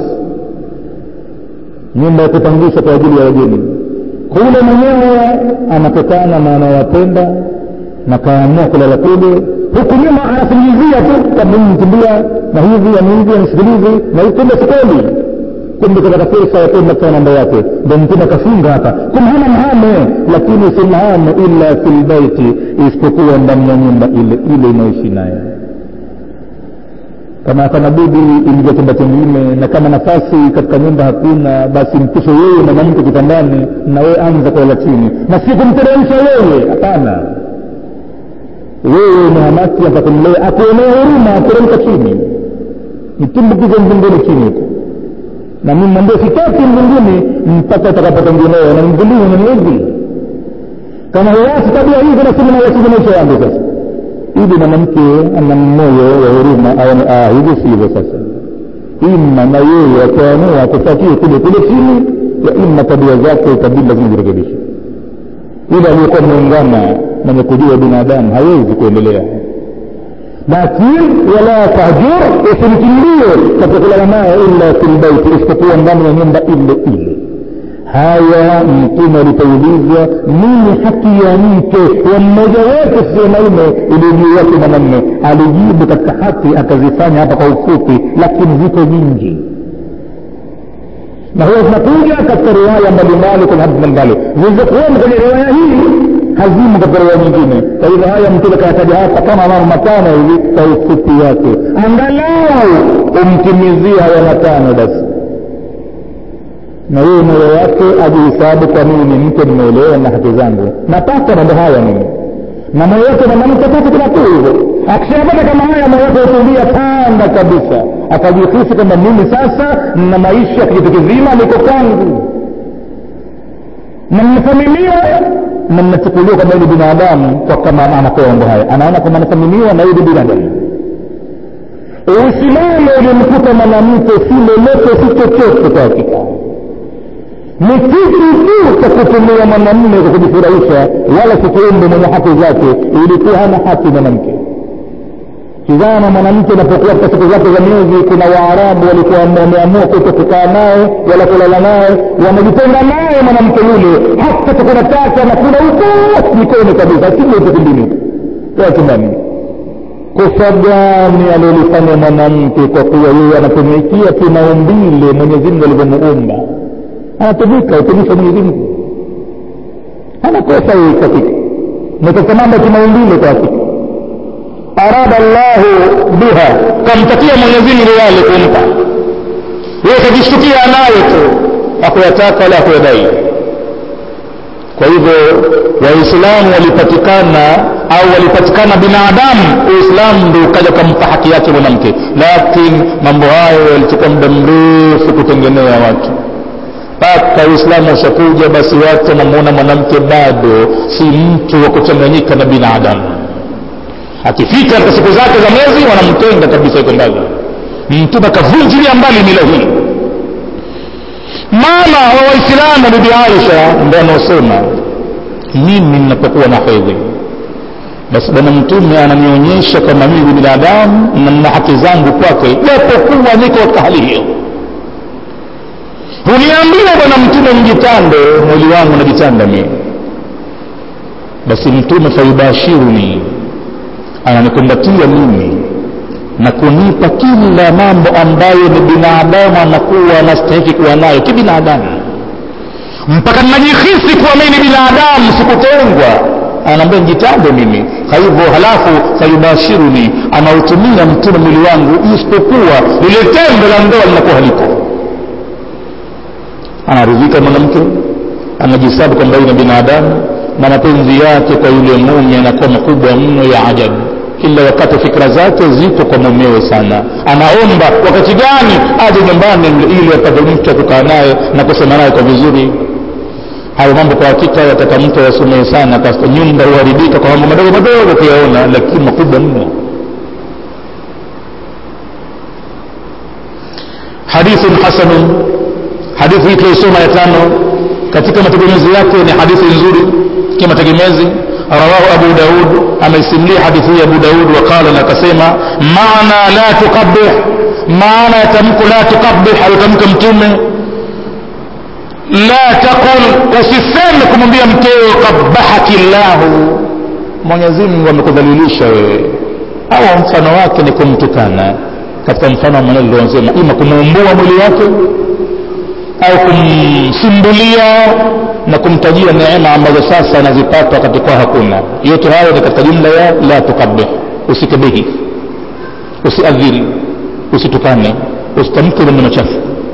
nyumba ya kupangisha kwa ajili ya wageni. Kule mwenyewe anapotana na anayapenda na kaamua kulala kule, huku nyuma anasingizia tu kama mtimbia na hivi ya hivi anisikilize na huko ndio sikoli. Kumbe kwa fursa ya kwenda kwa namba yake ndio mtume kafunga hapa kumhama mhame, lakini simhame illa fil baiti, isipokuwa ndani ya nyumba ile ile inayoishi naye. Kama kana budi ingia chumba kingine, na kama nafasi katika nyumba hakuna, basi mpishe yeye na mwanamke kitandani na wewe anza kulala chini, na si kumteremsha yeye. Hapana, wewe Muhammad atakumlea akuonea huruma, ateremka chini, mtumbukize mbinguni chini huko, na mimi mwambie sitaki mbinguni mpaka utakapotengenea na mbinguni ni hivi. Kama huwasi tabia hizo na sema na yasibu maisha yangu sasa, ili mwanamke ana moyo wa huruma aone ah hivi sivyo sasa, imma na yeye ataamua kufuatia kule kule chini, ya imma tabia zake itabidi lazima zirekebishwe. Ila aliyekuwa muungana mwenye kujua binadamu hawezi kuendelea. Lakini wala tahjur, usimkimbie katika kulala naye illa fil baiti, isipokuwa ndani ya nyumba ile ile. Haya mtume alipoulizwa nini haki ya mke wa mmoja wetu sio naume ili yake mwanamume, alijibu katika haki akazifanya hapa kwa ufupi, lakini ziko nyingi. Na huwa tunakuja katika riwaya mbalimbali kwa hadithi mbalimbali zilizokuwa kwenye riwaya hii hazimu katika riwaya nyingine. Kwa hivyo haya mtume kayataja hapa kama mambo matano hivi kwa ufupi wake, angalau umtimizie haya matano basi, na yeye moyo wake ajihesabu kwa mimi ni mke nimeelewa na haki zangu, napata mambo haya mimi, na moyo wake mwanamke tatu kila tu hivyo. Akishapata kama haya moyo wake utulia panda kabisa, akajihisi kwamba mimi sasa na maisha kitu kizima niko kwangu, na mnathaminiwa na mnachukuliwa kama yule binadamu. Kwa kama anakuwa mambo haya anaona kama anathaminiwa na yule binadamu. Uislamu ulimkuta mwanamke si lolote si chochote kwa hakika, ni kitu tu cha kutumia mwanamume kwa kujifurahisha, wala si kiumbe mwenye haki zake. Ilikuwa hana haki mwanamke. Kizana mwanamke anapokuwa katika siku zake za miezi, kuna Waarabu walikuwa wameamua kutokukaa naye wala kulala naye, wamejitenga naye mwanamke yule, hata kuna taka na kuna huko mikono kabisa kile hicho kingine kwa kimani. Kosa gani alilofanya mwanamke kwa kuwa yeye anatumikia kimaumbile Mwenyezi Mungu alivyomuumba? Anatumika utumishi wa Mwenyezi Mungu, hana kosa yeye katika mtoto mambo kimaumbile. Kwa hakika arada Allah biha, kamtakia Mwenyezi Mungu yale kumpa yeye, kajishtukia nayo tu, hakuyataka wala hakuyadai. Kwa hivyo Waislamu walipatikana au walipatikana binadamu, Uislamu ndio ukaja kumpa haki yake mwanamke. Lakini mambo hayo yalichukua muda mrefu kutengenea watu, mpaka Uislamu ushakuja basi watu wanamuona mwanamke bado si mtu wa kuchanganyika na binadamu. Akifika katika siku zake za mwezi wanamtenga kabisa yuko mbali. Mtume kavunjilia mbali mila hii. Mama wa Waislamu Bibi Aisha ndio anasema, mimi ninapokuwa na hedhi basi bwana mtume ananionyesha kama mimi ni binadamu na nina haki zangu kwake, japokuwa niko katika hali hiyo. Huniambia bwana mtume mjitande, mwili wangu najitanda mimi. Basi mtume faibashiruni, ananikumbatia mimi na kunipa kila mambo ambayo ni binadamu anakuwa anastahili kuwa nayo kibinadamu, mpaka najihisi kuwa mimi ni binadamu sikutengwa. Anaambia njitande mimi. Kwa hivyo halafu faibashiruni, anautumia mtume mwili wangu, isipokuwa lile tendo la ndoa linakuwa halipo. Anaridhika mwanamke, anajihesabu kwamba yeye ni binadamu, na mapenzi yake kwa yule mume yanakuwa makubwa mno ya ajabu. Kila wakati fikra zake ziko kwa mumewe sana, anaomba wakati gani aje nyumbani ili apate mtu kukaa naye na kusema naye kwa vizuri. Hayo mambo kwa hakika yataka mtu asomee sana, kwa nyumba huharibika kwa mambo madogo madogo kuyaona, lakini makubwa mno. Hadithun hasanun, hadithi hii tulisoma ya tano katika mategemezi yake ni hadithi nzuri kama mategemezi. رواه أبو داود أما يسملي حديثي أبو داود وقال لك سيما معنى لا تقبح معنى تمك لا تقبح أو تمك متومه لا تقل usiseme kumwambia mkeo qabbahaki Allah Mwenyezi Mungu amekudhalilisha wewe au mfano wake ni kumtukana katika mfano mwenyewe aliyosema ima kumuumbua mwili wake au kumsimbulia na kumtajia neema ambazo sasa anazipata wakati kwa hakuna. Yote hayo ni katika jumla ya la tukabbih. Usikebehi, usiadhiri, usitukane, usitamke maneno machafu.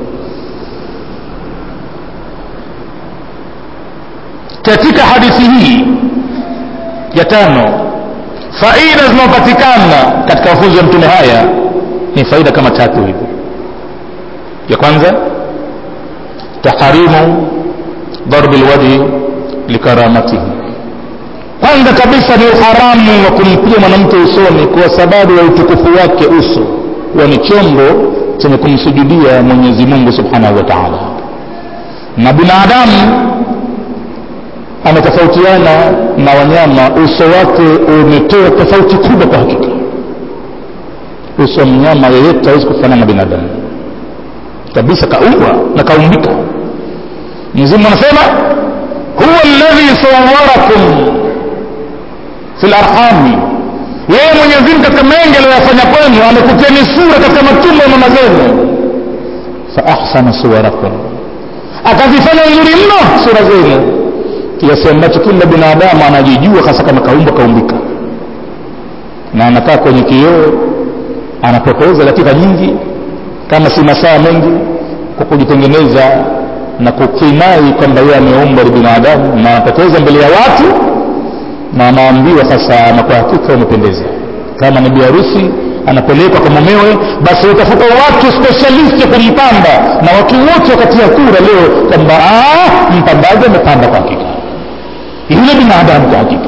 Katika hadithi hii ya tano, faida zinazopatikana katika mafunzo ya mtume haya ni faida kama tatu hivi. Ya kwanza, taharimu darbi alwajhi likaramatihi. Kwanza kabisa ni uharamu wa kumpiga mwanamke usoni kwa sababu ya utukufu wake. Uso huwa ni chombo chenye kumsujudia Mwenyezi Mungu Subhanahu wa Ta'ala, na binadamu ametofautiana na wanyama. Uso wake umetoa tofauti kubwa kwa hakika. Uso wa mnyama yeyote hawezi kufanana na binadamu kabisa, kaumbwa na kaumbika. Mwenyezi Mungu anasema huwa alladhi sawwarakum fil arham, yeye Mwenyezi Mungu katika mengi aliyofanya kwenu amekupeni sura katika matumbo ya mama zenu. Fa ahsana suwarakum, akazifanya nzuri mno sura zenu, kiasi ambacho kila binadamu anajijua hasa kama kaumbwa kaumbika, na anakaa kwenye kioo anapoteza dakika nyingi kama si masaa mengi kwa kujitengeneza na kukinai kwamba yeye ameumbwa ni binadamu, na anapoteza mbele ya watu na anaambiwa sasa na kwa hakika umependeza. Kama ni biharusi anapelekwa kwa mumewe, basi utafuta watu specialist kumpamba, na watu wote wakati ya kura leo kwamba ah mpambaji amepamba kwa hakika, yule binadamu kwa hakika.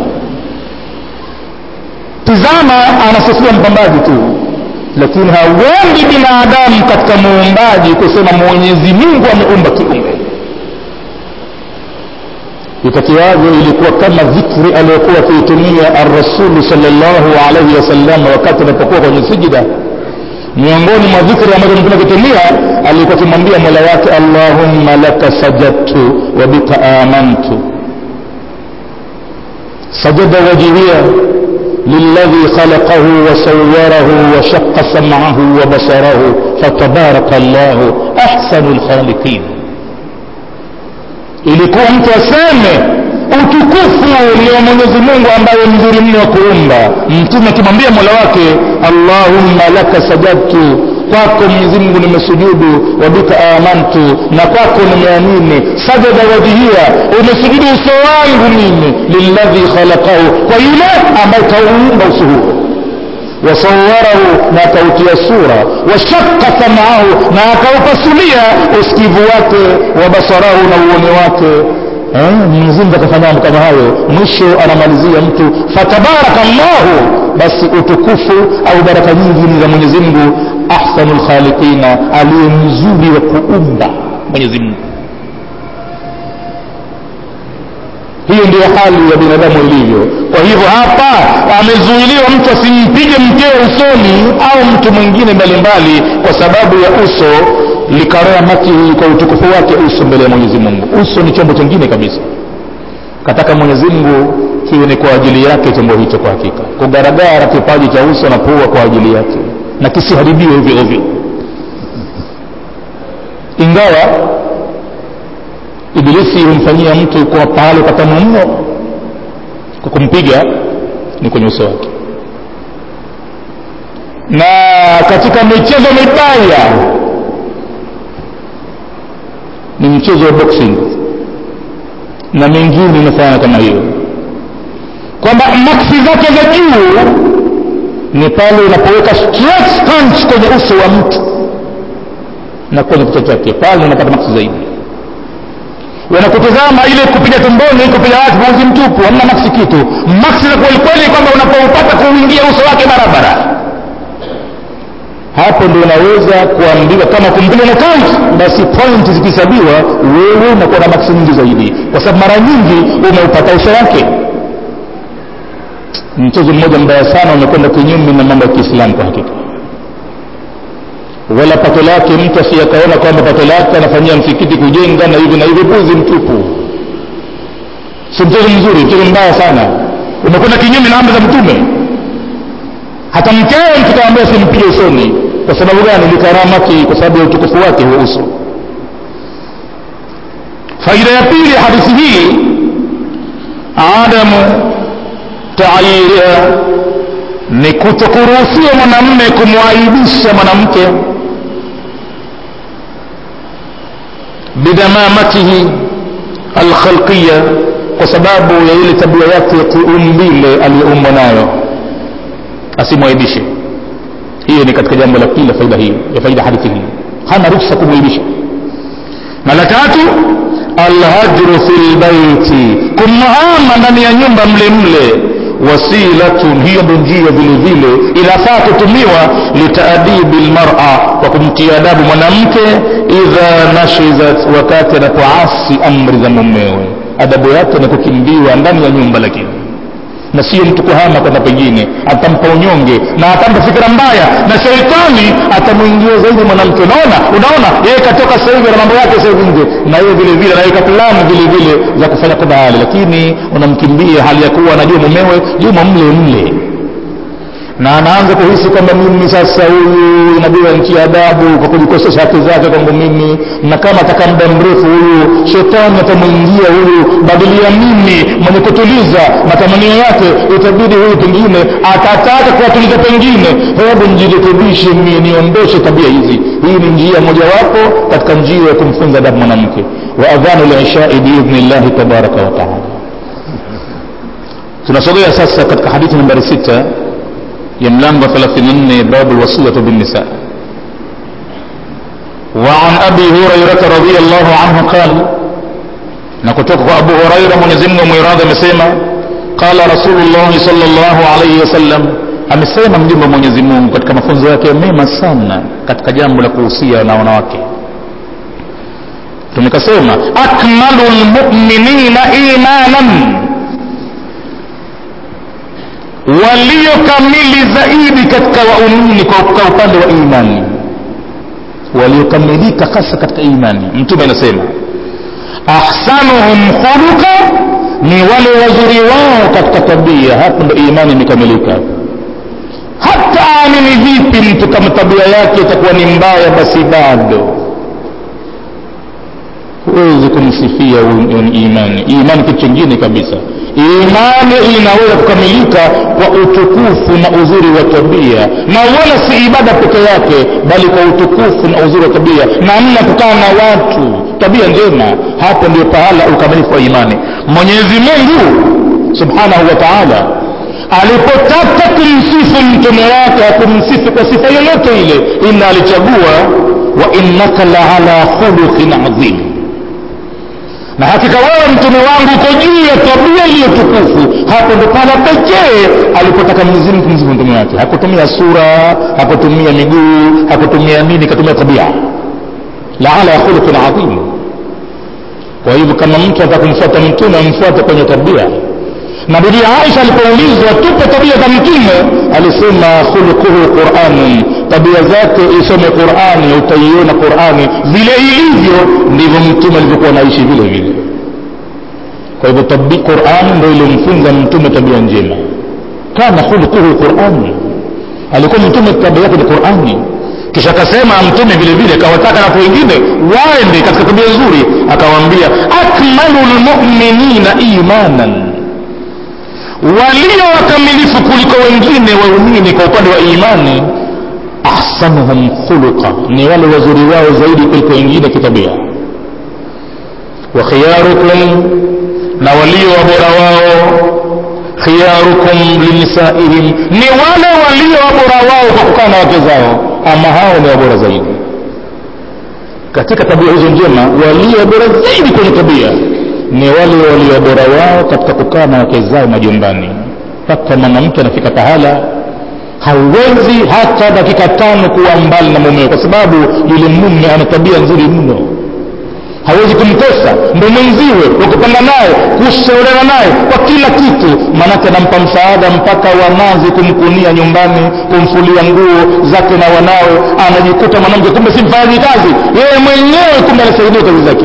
Tizama, anasifia mpambaji tu, lakini hawendi binadamu katika muumbaji kusema Mwenyezi Mungu ameumba kiumbe. Itakiwaje ilikuwa kama dhikri aliyokuwa akiitumia ar-Rasul sallallahu alayhi wasallam wakati alipokuwa kwenye sijida. Miongoni mwa dhikri ambazo mtume akitumia alikuwa akimwambia Mola wake, Allahumma laka sajadtu wa bika amantu, sajada wajhiya للذي خلقه وصوره وشق سمعه وبصره فتبارك الله أحسن الخالقين. ilikuwa mtu aseme utukufu ni wa Mwenyezi Mungu ambaye mzuri mno kuumba. Mtume akimwambia Mola wake, Allahumma laka sajadtu, kwako Mwenyezi Mungu nimesujudu, wa bika amantu, na kwako nimeamini. Sajada wajhiya, umesujudu uso wangu mimi, lilladhi khalaqahu, kwa yule ambaye kaumba uso huo, wasawwarahu, na akautia sura, washaqqa sam'ahu, na akaupasulia usikivu wake, wa basarahu, na uoni wake. Eh, Mwenyezi Mungu akafanya mambo kama hayo. Mwisho anamalizia mtu fatabarakallahu, basi utukufu au baraka nyingi ni za Mwenyezi Mungu, ahsanul khaliqina, aliye mzuri wa kuumba Mwenyezi Mungu. Hiyo ndio hali ya binadamu ilivyo. Kwa hivyo hapa amezuiliwa mtu asimpige mkeo usoni au mtu mwingine mbalimbali kwa sababu ya uso, likaramati, kwa utukufu wake uso mbele ya Mwenyezi Mungu. Uso ni chombo kingine kabisa, kataka Mwenyezi Mungu kiwe ni kwa ajili yake chombo hicho. Kwa hakika kugaragara kipaji cha uso na pua kwa ajili yake, na kisiharibiwe ovyo ovyo. Ingawa Ibilisi humfanyia mtu kwa pale patamu mno kwa kumpiga ni kwenye uso wake. Na katika michezo mibaya ni mchezo wa boxing na mengine inafanya kama hiyo, kwamba maksi zake za juu ni pale unapoweka straight punch kwenye uso wa mtu na kwenye kichwa chake, pale unapata maksi zaidi. Wanakutazama ile kupiga tumboni, kupiga watu mwanzi mtupu, hamna maksi kitu. Maksi za kweli kweli kwamba unapoupata kuingia uso wake barabara, hapo ndio unaweza kuambiwa kama kumpiga na count, basi point zikisabiwa wewe unakuwa na maksi nyingi zaidi, kwa sababu mara nyingi umeupata uso wake. mchezo mmoja mbaya sana umekwenda kinyume na mambo ya Kiislamu kwa hakika. Wala pato lake mtu asiyakaona kwamba pato lake anafanyia msikiti kujenga na hivi na hivi, puzi mtupu. Si mchezo mzuri, mchezo mbaya sana. Umekwenda kinyume na amri za Mtume. Hata mkeo mtukaambia simpige usoni. Kwa sababu gani? Ni karamati, kwa sababu ya utukufu wake huo uso. Faida ya pili hadithi hii, adamu ta'ayira, ni kutokuruhusiwa mwanamume kumwaibisha mwanamke bidamamatihi alkhalqiyya, kwa sababu ya ile tabia yake ya kiumbile aliyoumbwa nayo, asimwaibishe. Hiyo ni katika jambo la pili faida hii ya faida hadithi hii, hana ruhusa kumwaibisha. Na la tatu, alhajru fil baiti, kumhama ndani ya nyumba mle mle, wasilatun, hiyo ndio njia vile vile inafaa kutumiwa litaadibi almar'a, kwa kumtia adabu mwanamke idha nashizat, wakati anapoasi amri za mumewe. Adabu yake ni kukimbiwa ndani ya nyumba, lakini na sio mtu kuhama kwenda pengine, atampa unyonge na atampa fikra mbaya, na shaitani atamuingia zaidi mwanamke. Unaona, unaona yeye katoka sasa hivi na mambo yake sasa nje, na yeye vile vile anaweka plani vile vile za kufanya kwa hali, lakini unamkimbia hali ya kuwa anajua mumewe yumo mle mle, na anaanza kuhisi kwamba mimi sasa huyu inabidi nitie adabu kwa kujikosesha haki zake kwangu mimi, na kama ataka muda mrefu huyu shetani atamuingia huyu, badilia mimi mwenye kutuliza matamanio yake, itabidi huyu pengine atataka kuwatuliza pengine, hebu nijirekebishe mimi niondoshe tabia hizi. Hii ni njia mojawapo katika njia ya kumfunza adabu mwanamke. Wa adhanu al-isha'i biidhnillah tabaraka wa taala. Tunasogea sasa katika hadithi nambari sita ya mlango thelathini na nne, babu alwasiyatu bin nisa. Wa an Abi Hurairah radhiyallahu anhu qala, na kutoka kwa Abu Hurairah Mwenyezi Mungu amwiradhi amesema, qala Rasulullah sallallahu alayhi wasallam, amesema mjumbe wa Mwenyezi Mungu katika mafunzo yake mema sana katika jambo la kuhusia na wanawake. Tumekasema akmalul mu'minina imanan, walio kamili zaidi katika waumini kwa upande wa imani, waliokamilika hasa katika imani. Mtume anasema ahsanuhum khuluqa, ni wale wazuri wao katika tabia. Hapo ndio imani imekamilika. Hata amini vipi mtu kama tabia yake itakuwa ni mbaya, basi bado huwezi kumsifia imani. Imani kitu kingine kabisa. Imani inaweza kukamilika kwa utukufu na uzuri wa tabia, na wala si ibada peke yake, bali kwa utukufu na uzuri wa tabia, na mna kukaa na watu tabia njema. Hapo ndio pahala ukamilifu wa imani. Mwenyezi Mungu subhanahu wa ta'ala alipotaka kumsifu mtume wake, hakumsifu kwa sifa yoyote ile, ila alichagua wa innaka la ala khuluqin adhim, na hakika wewe mtume wangu uko juu ya tabia iliyo tukufu. Hapo ndo pala pekee alipotaka Mwenyezi Mungu kumsifu mtume wake. Hakutumia sura, hakutumia miguu, hakutumia nini, katumia tabia. La ala khuluqin adhim. Kwa hivyo kama mtu ataka kumfuata mtume, amfuate kwenye tabia. Na bibi Aisha alipoulizwa tupe tabia za mtume, alisema khuluquhu Qur'anun, tabia zake isome Qur'ani, utaiona Qur'ani vile ilivyo ndivyo mtume alivyokuwa anaishi vile vile. Kwa hivyo tabia Qur'ani ndio ilomfunza mtume tabia njema. Kana khuluquhu Qur'an, alikuwa mtume tabia yake ni Qur'ani. Kisha akasema mtume vile vile kawataka na wengine waende katika tabia nzuri, akawaambia akmalul mu'minina imanan, walio wakamilifu kuliko wengine waumini kwa upande wa imani, ahsanuhum khuluqa, ni wale wazuri wao zaidi kuliko wengine kitabia. Wa khiyarukum, na walio wabora wao, khiyarukum linisaihim, ni wale walio wabora wao kwa kukaa na wake zao, ama hao ni wabora zaidi katika tabia hizo njema. Walio wabora zaidi kwenye tabia ni wale walio bora wao katika kukaa na wake zao majumbani. Mpaka mwanamke anafika pahala hawezi hata dakika tano kuwa mbali na mume, kwa sababu yule mume ana tabia nzuri mno. hawezi kumkosa, ndio mwenziwe ukipanga naye, kushauriana naye kwa kila kitu. Manake anampa msaada mpaka wanazi kumkunia nyumbani, kumfulia nguo zake na wanawe. Anajikuta mwanamke kumbe si mfanyaji kazi, yeye mwenyewe kumbe anasaidia kazi zake.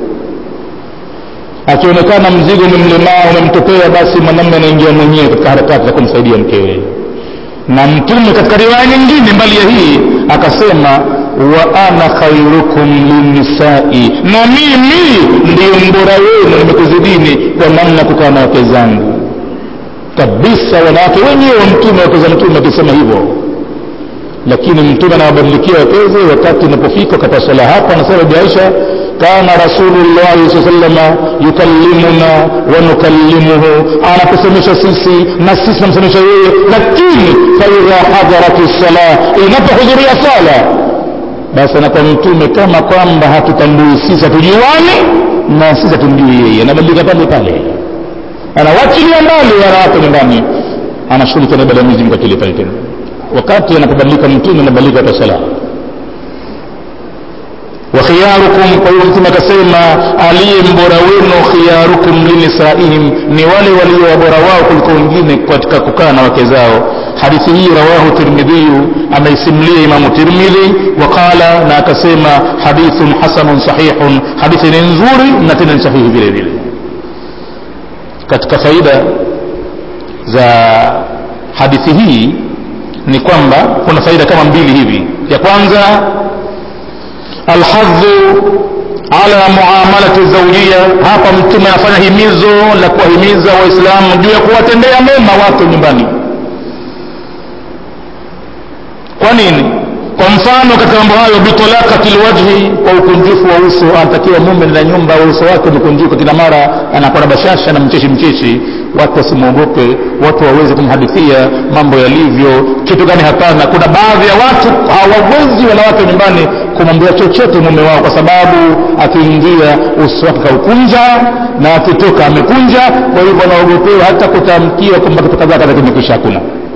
Akionekana mzigo umemlemaa, umemtopea, basi mwanamume anaingia mwenyewe katika harakati za kumsaidia mkewe. Na Mtume katika riwaya nyingine mbali ya hii akasema, wa ana khairukum linnisa'i, na mimi ndiyo mbora wenu, nimekuzidini kwa namna kukaa na wake zangu. Kabisa wanawake wenyewe wa Mtume, wake za Mtume akisema hivyo. Lakini Mtume anawabadilikia wakeze wakati unapofika katika swala. Hapa anasema Bi Aisha, kana Rasulullah sallallahu alaihi wasallam yukallimuna wa nukallimuhu, anaposemesha sisi na sisi tunamsemesha yeye. Lakini fa idha hadaratis salah, inapohudhuria sala, basi anakuwa Mtume kama kwamba hatutambui sisi, hatujuani na sisi hatumjui yeye. Anabadilika pale pale, anawachilia mbali wanawake nyumbani, anashughulika na ibada ya Mwenyezi Mungu kile pale tena. Wakati anapobadilika Mtume anabadilika kwa sala. Wa khiyarukum, kwa hiyo Mtume akasema aliye mbora wenu, khiyarukum linisaihim, ni wale walio bora wao kuliko wengine katika kukaa na wake zao. Hadithi hii rawahu Tirmidhi, ameisimulia Imam Tirmidhi. Waqala, na akasema hadithun hasanun sahihun, hadithi ni nzuri na tena sahihi vile vile. Katika faida za hadithi hii ni kwamba kuna faida kama mbili hivi. Ya kwanza, alhadhu ala muamalati zawjiyya. Hapa Mtume anafanya himizo la kuwahimiza Waislamu juu ya kuwatendea mema watu nyumbani. Kwa nini? Kwa mfano katika mambo hayo, bitolakatil wajhi, kwa ukunjufu wa uso. Anatakiwa mume na nyumba uso wake umekunjuka kila mara, anakuwa bashasha na mcheshi mcheshi, watu wasimwogope, watu waweze kumhadithia mambo yalivyo, kitu gani hapana. Kuna baadhi ya watu hawawezi wanawake nyumbani kumwambia chochote mume wao, kwa sababu akiingia uso wake kaukunja na akitoka amekunja. Kwa hivyo wanaogopewa hata kutamkia kwamba kitu kadhaa kadhaa kimekwisha, hakuna.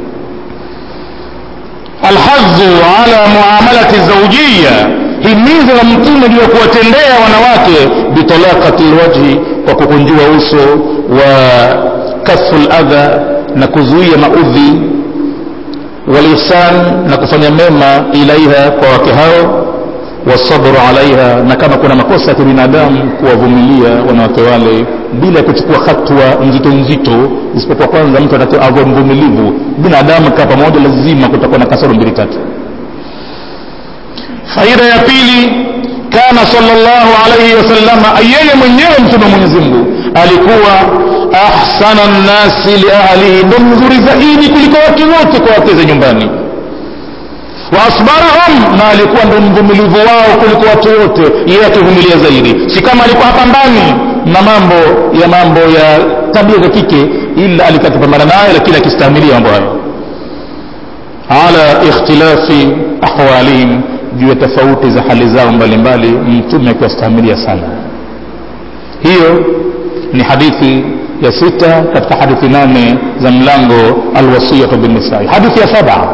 Alhadhu ala muamalati zawjiyya, himizo la Mtume ndio kuwatendea wanawake bitolakatil wajhi, kwa kukunjua uso, wa kaful adha, na kuzuia maudhi, walihsan, na kufanya mema ilaiha, kwa wake hao, wasabru alaiha, na kama kuna makosa ya binadamu kuwavumilia wanawake wale bila kuchukua hatua nzito nzito, isipokuwa kwanza mtu anataka awe mvumilivu. Binadamu kwa pamoja lazima kutakuwa na kasoro mbili tatu. Faida ya pili, kana sallallahu alayhi wasallam, yeye mwenyewe Mtume Mwenyezi Mungu alikuwa ahsana an-nasi li ahlihi, ndo mzuri zaidi kuliko watu wote kwa wake za nyumbani. Wa asbarahum, na alikuwa ndo mvumilivu wao kuliko watu wote, yeye akivumilia zaidi. Si kama alikuwa hapambani na mambo ya mambo ya tabia za kike, ila alikatupambana naye, lakini akistahimilia mambo hayo. Ala ikhtilafi ahwalihim, juu ya tofauti za hali zao mbalimbali, Mtume akistahimilia sana. Hiyo ni hadithi ya sita katika hadithi nane za mlango alwasiyatu bin nisaa. Hadithi ya saba,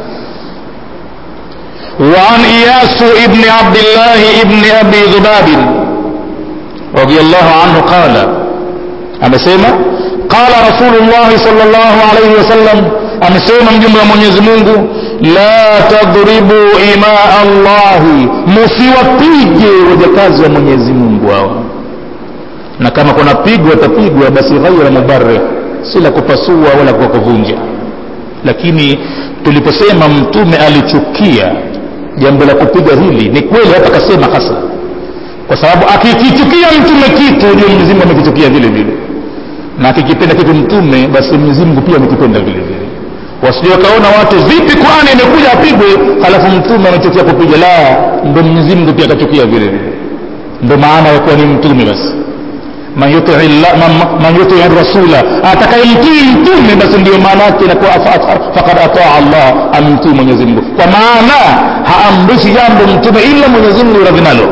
وعن إياس ابن عبد الله ابن أبي ذباب رضي الله عنه قال، أمسيما قال رسول الله صلى الله عليه وسلم، أمسيما مجمع Mwenyezi Mungu، لا تضربوا إماء الله، msiwapige wajakazi wa Mwenyezi Mungu hao. Na kama kuna pigwa watapigwa, basi ghaira mubarrih, si la kupasua wala kwa kuvunja. Lakini tuliposema Mtume alichukia jambo la kupiga hili, ni kweli hapa kasema hasa, kwa sababu akikichukia Mtume kitu, ndio Mwenyezi Mungu amekichukia vile vile. Na akikipenda kitu Mtume, basi Mwenyezi Mungu pia amekipenda vile vile. Wasije kaona watu vipi Qur'ani imekuja apigwe halafu Mtume amechukia kupiga. La, ndio Mwenyezi Mungu pia akachukia vile vile. Ndio maana ya kuwa ni Mtume basi. Man yuti'i Allah, man yuti'i ar-rasula, atakayemtii Mtume, basi ndio maana yake inakuwa faqad ata'a Allah, amtii Mwenyezi Mungu. Kwa maana haamrishi jambo Mtume ila Mwenyezi Mungu radhi nalo.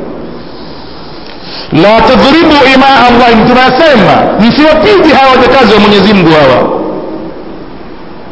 La tadhribu ima Allah, Mtume asema msiwapige hawa wajakazi wa Mwenyezi Mungu hawa.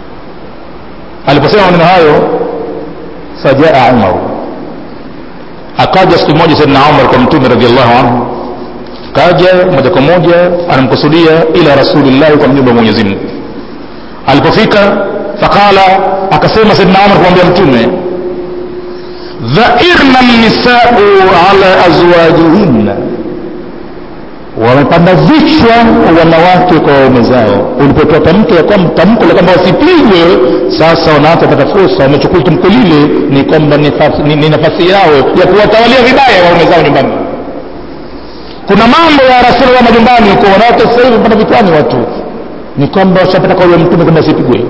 Aliposema maneno hayo, fajaa Umar, akaja siku moja Saidna Umar kwa Mtume radhiallahu anhu, kaja moja kwa moja anamkusudia ila Rasulillah, kwa mjumbe wa Mwenyezi Mungu. Alipofika fakala, akasema Saidna Umar kumwambia Mtume, dhairna an-nisa'u ala azwajihinna, wamepanda vichwa wanawake kwa waume zao. Ulipotoa tamko ya kwamba tamko la kwamba wasipigwe, sasa wanawake wapata fursa, wamechukua tamko lile ni kwamba ni nafasi yao ya kuwatawalia vibaya waume zao nyumbani. Kuna mambo ya Rasulullah majumbani kwa wanawake sasa hivi mpaka vichwani watu, ni kwamba washapata kwa Mtume kwamba wasipigwe.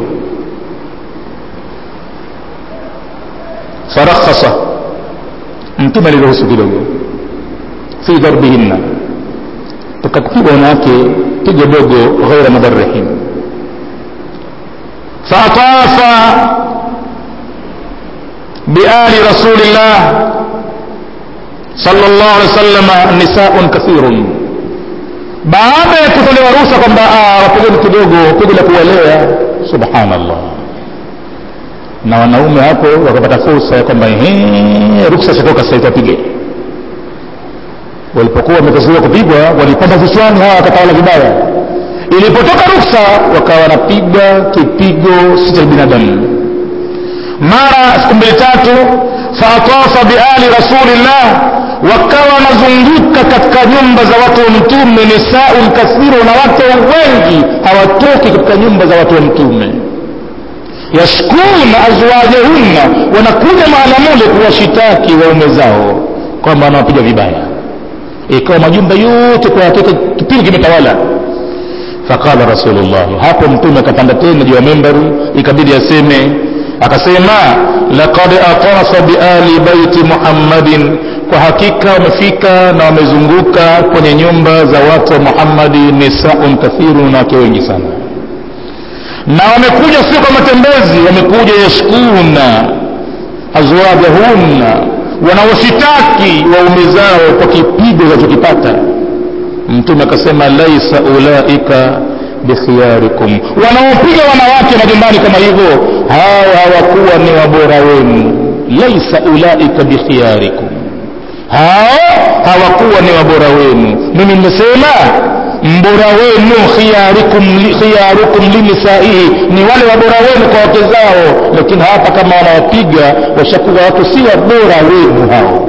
Farakhasa, Mtume aliruhusu kidogo, fi darbihinna, tukakupiga wanawake pigo dogo ghaira madarrihin. Fatafa biali Rasulillah sallallahu alaihi wasallam nisaa'un kathirun. Baada ya kutolewa ruhusa kwamba wapigeni kidogo pigo la kuwalea, subhanallah, na wanaume hapo wakapata fursa ya kwamba ehe, ruhusa shatoka sasa itapige. Walipokuwa wamekaziwa kupigwa, walipanda vichwani hawa wakatawala vibaya. Ilipotoka ruhusa wakawa wanapiga kipigo si cha binadamu. Mara siku mbili tatu, fatafa biali Rasulillah, wakawa wanazunguka katika nyumba za watu wa Mtume nisaa'un kathiru, na watu wengi hawatoki katika nyumba za watu wa Mtume. Yashkuna azwajahunna, wanakuja maalamule kuwashitaki waume zao kwamba wanawapiga vibaya. Ikawa majumba yote kwa hakika kipindi kimetawala. Fakala Rasulullah, hapo Mtume akapanda tena juu ya membari, ikabidi aseme, akasema, laqad atarafa bi ali baiti Muhammadin, kwa hakika wamefika na wamezunguka kwenye nyumba za watu wa Muhammadi nisaa'un kathirun, na wake wengi sana. Na wamekuja sio kwa matembezi, wamekuja yashkuna azwajahunna, wanaoshitaki waume zao kwa kipigo walichokipata. Mtume akasema, laisa ulaika bikhiyarikum, wanaopiga wanawake majumbani kama hivyo, hawa hawakuwa ni wabora wenu. Laisa ulaika bikhiyarikum, hawa hawakuwa ni wabora wenu. Mimi nimesema mbora wenu, khiyarikum khiyarukum linisaihi, ni wale wabora wenu kwa wake zao. Lakini hapa kama wanawapiga, washakuwa watu si wabora wenu hao.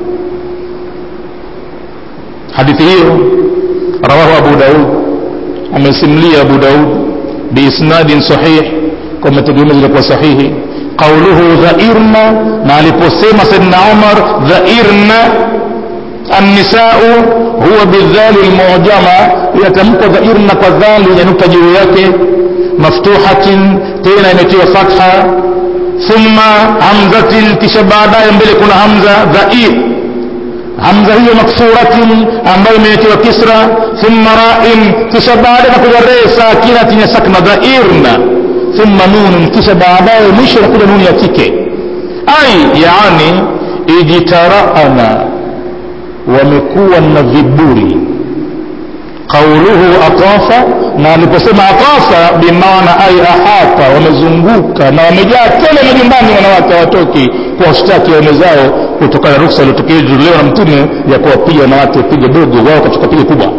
Hadithi hiyo rawahu Abu Daud, amesimulia Abu Daud biisnadin sahih, kwa mategemezi kwa sahihi. Qawluhu dhairna, na aliposema Saidna Umar dhairna an-nisaa'u huwa bidhali al-mu'jama, yatamko dhairna kwa dhali ya nukta juu yake maftuhatin, tena imetiwa fatha, thumma hamzatin, kisha baadaye mbele kuna hamza dhair, hamza hiyo maksuratin ambayo imetiwa kisra, thumma ra'in, kisha baadaye kuna ra sakinatin sakna dhairna, thumma nun, kisha baadaye mwisho kuna nuni ya kike. Ai yaani ijtara'ana, wamekuwa na viburi. Qawluhu atafa, na aliposema atafa bimaana ay ahata, wamezunguka na wamejaa tele majumbani, wanawake watoki kwa shtaki waume zao kutokana na ruhusa iliyotolewa na Mtume ya kuwapiga wanawake pigo dogo, wao katika pigo kubwa.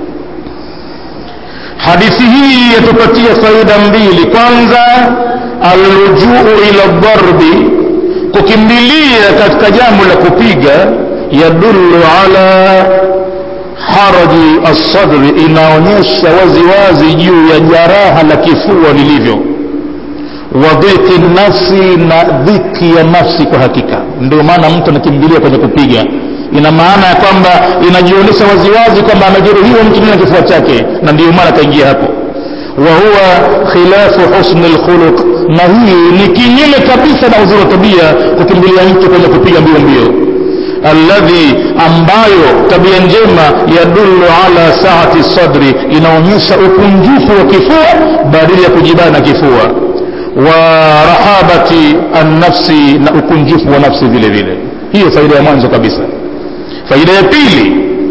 Hadithi hii yatupatia faida mbili. Kwanza, alrujuu ila dharbi, kukimbilia katika jambo la kupiga, yadullu ala haraji as-sadri, inaonyesha wazi wazi juu ya jaraha la kifua lilivyo, wa dhiki nafsi, na dhiki ya nafsi kwa hakika. Ndio maana mtu anakimbilia kwenye kupiga, ina maana ya kwamba inajionyesha wazi wazi kwamba amejeruhiwa mtu na kifua chake, na ndio maana kaingia hapo. Wa huwa khilafu husnul khuluq, na hii ni kinyume kabisa na uzuri wa tabia, kukimbilia mtu kwenye kupiga mbio mbio. Alladhi, ambayo tabia njema, yadullu ala saati sadri, inaonyesha ukunjufu wa kifua badala ya kujibana kifua, wa rahabati an-nafsi, na ukunjufu wa nafsi vile vile. Hiyo faida ya mwanzo kabisa. Faida ya pili,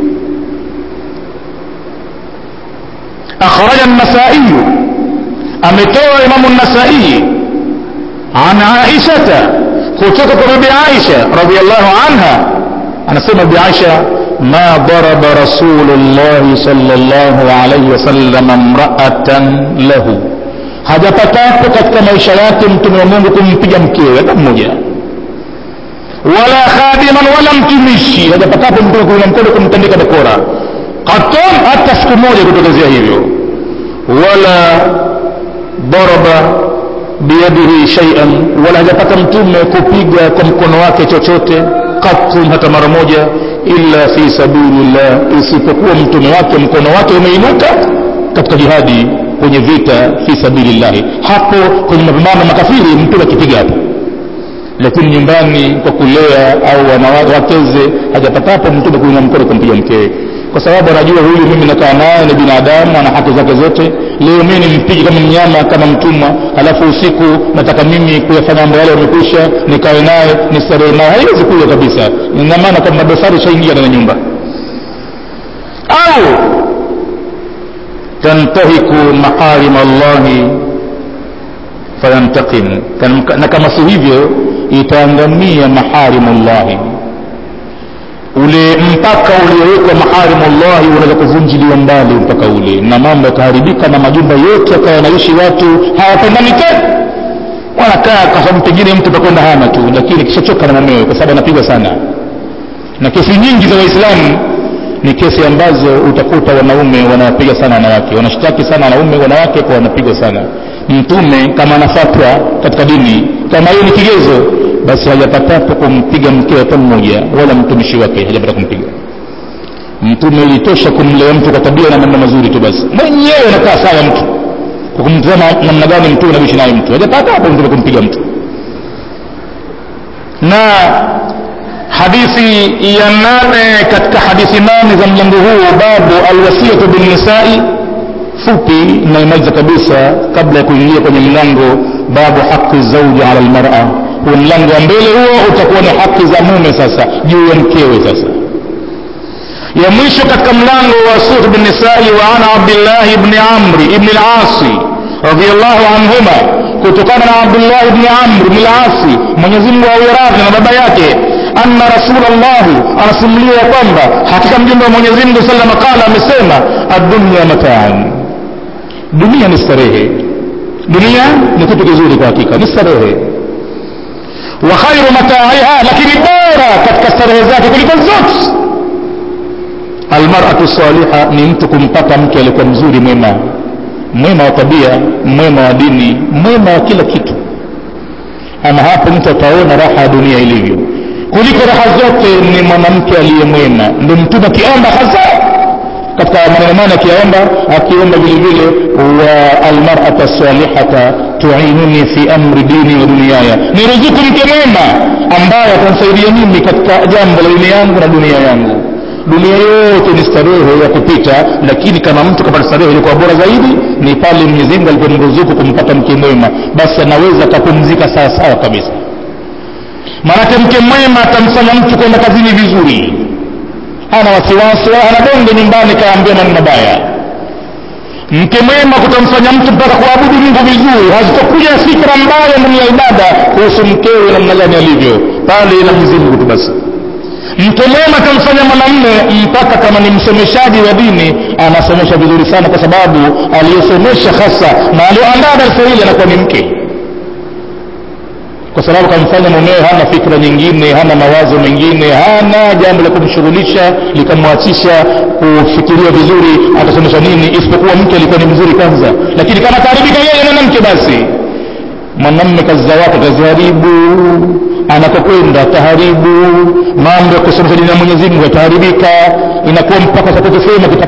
akhraja an-Nasa'i, ametoa Imam an-Nasa'i an Aisha, kutoka kwa Bibi Aisha radhiyallahu anha, anasema bi Aisha, ma daraba Rasulullah sallallahu alayhi wasallam imra'atan lahu, hajapatapo katika maisha yake mtume wa Mungu kumpiga mkewe hata mmoja, wala khadiman wala mtumishi, hajapatapo mtume kuunga mkono kumtandika bakora qaton, hata siku moja kutokezea hivyo. Wala daraba biyadihi shay'an, wala hajapata mtume kupiga kwa mkono wake chochote qatun, hata mara moja, illa fi sabilillah, isipokuwa mtume wake mkono wake umeinuka katika jihadi, kwenye vita fi sabilillah, hapo kwenye mapambano makafiri mtume akipiga hapo. Lakini nyumbani kwa kulea au wanawakeze hajapatapo mtume kuinua mkono kumpiga mkewe, kwa sababu anajua huyu mimi nakaa naye ni binadamu, ana haki zake zote. Leo mimi nimpige kama mnyama, kama mtumwa, alafu usiku nataka mimi kuyafanya mambo yale yamekwisha, nikae naye nistarehe naye, haiwezi kuwa kabisa. Ina maana kama dosari shaingia ndani ya nyumba. Au tantahiku maharim Allah fayantaqim, na kama si hivyo itaangamia maharim Allah, ule mpaka uliowekwa maharimullah unaweza kuvunjiliwa mbali mpaka ule, na mambo yakaharibika, na majumba yote yakawa yanaishi watu hawapendani tena, wanakaa kwa sababu pengine mtu atakwenda hana tu, lakini kishachoka na mumewe kwa sababu anapigwa sana. Na kesi nyingi za Waislamu ni kesi ambazo utakuta wanaume wanawapiga sana wanawake, wanashtaki sana wanaume wanawake kwa wanapigwa sana. Mtume kama anafatwa katika dini kama hiyo ni kigezo, basi hajapatapo kumpiga mkewe hata mmoja, wala mtumishi wake hajapata kumpiga. Mtume ilitosha kumlea mtu kwa tabia na mambo mazuri tu basi, mwenyewe anakaa sawa mtu kwa kumtazama namna gani mtu anaishi naye, mtu hajapatapo mtume kumpiga mtu. Na hadithi ya nane katika hadithi nane za mlango huu, babu alwasiyatu bin nisa'i, fupi na imaliza kabisa kabla ya kuingia kwenye mlango babu haki zawji ala almar'a. Huu mlango wa mbele huo utakuwa ni haki za mume sasa juu ya mkewe. Sasa ya mwisho katika mlango wa sura bin nisa'i, wa ana Abdullah ibn Amr ibn al-As radiyallahu anhuma, kutokana na Abdullah ibn Amr ibn al-As, Mwenyezi Mungu awe radhi na baba yake, anna Rasulullah anasimulia kwamba hakika mjumbe wa Mwenyezi Mungu sallallahu alayhi wasallam amesema, ad-dunya mata'an, dunia ni starehe, dunia ni kitu kizuri kwa hakika, ni starehe. Wa khairu mata'iha, lakini bora katika starehe zake kuliko zote, almar'atu salihah, ni mtu kumpata mke aliyekuwa mzuri, mwema, mwema wa tabia, mwema wa dini, mwema wa kila kitu. Ama hapo mtu ataona raha ya dunia ilivyo. Kuliko raha zote ni mwanamke aliyemwema. Ndio mtume akiomba hasa katika maneno maana akiomba, akiomba vile vile, wa almar'ata salihata tu'inuni fi amri dini wa dunyaya, niruzuku mke mwema ambaye atanisaidia mimi katika jambo la dini yangu na dunia yangu. Dunia yote ni starehe ya kupita, lakini kama mtu kapata starehe ile kwa bora zaidi ni pale Mwenyezi Mungu alipomruzuku kumpata mke mwema, basi anaweza kupumzika sawa sawa kabisa. Maana mke mwema atamfanya mtu kwenda kazini vizuri, hana wasiwasi, hana bonge nyumbani kaambia maneno mabaya. Mke mwema kutamfanya mtu mpaka kuabudu Mungu vizuri, hazitokuja fikra mbaya ndani ya ibada kuhusu mkewe namna gani alivyo, pale na Mwenyezi Mungu tu basi. Mke mwema atamfanya mwanamume mpaka kama ni msomeshaji wa dini anasomesha vizuri sana, kwa sababu aliyesomesha hasa na aliyoandaa darasa hili anakuwa ni mke, kwa sababu kamfanya mumewe hana fikra nyingine, hana mawazo mengine, hana jambo la kumshughulisha likamwachisha kufikiria vizuri atasomesha nini, isipokuwa mke alikuwa ni mzuri kwanza. Lakini kama taharibika yeye mwanamke, basi mwanamume kazi zake taziharibu, anakokwenda taharibu, mambo ya kusomesha dini ya Mwenyezi Mungu yataharibika, inakuwa mpaka sababu kusema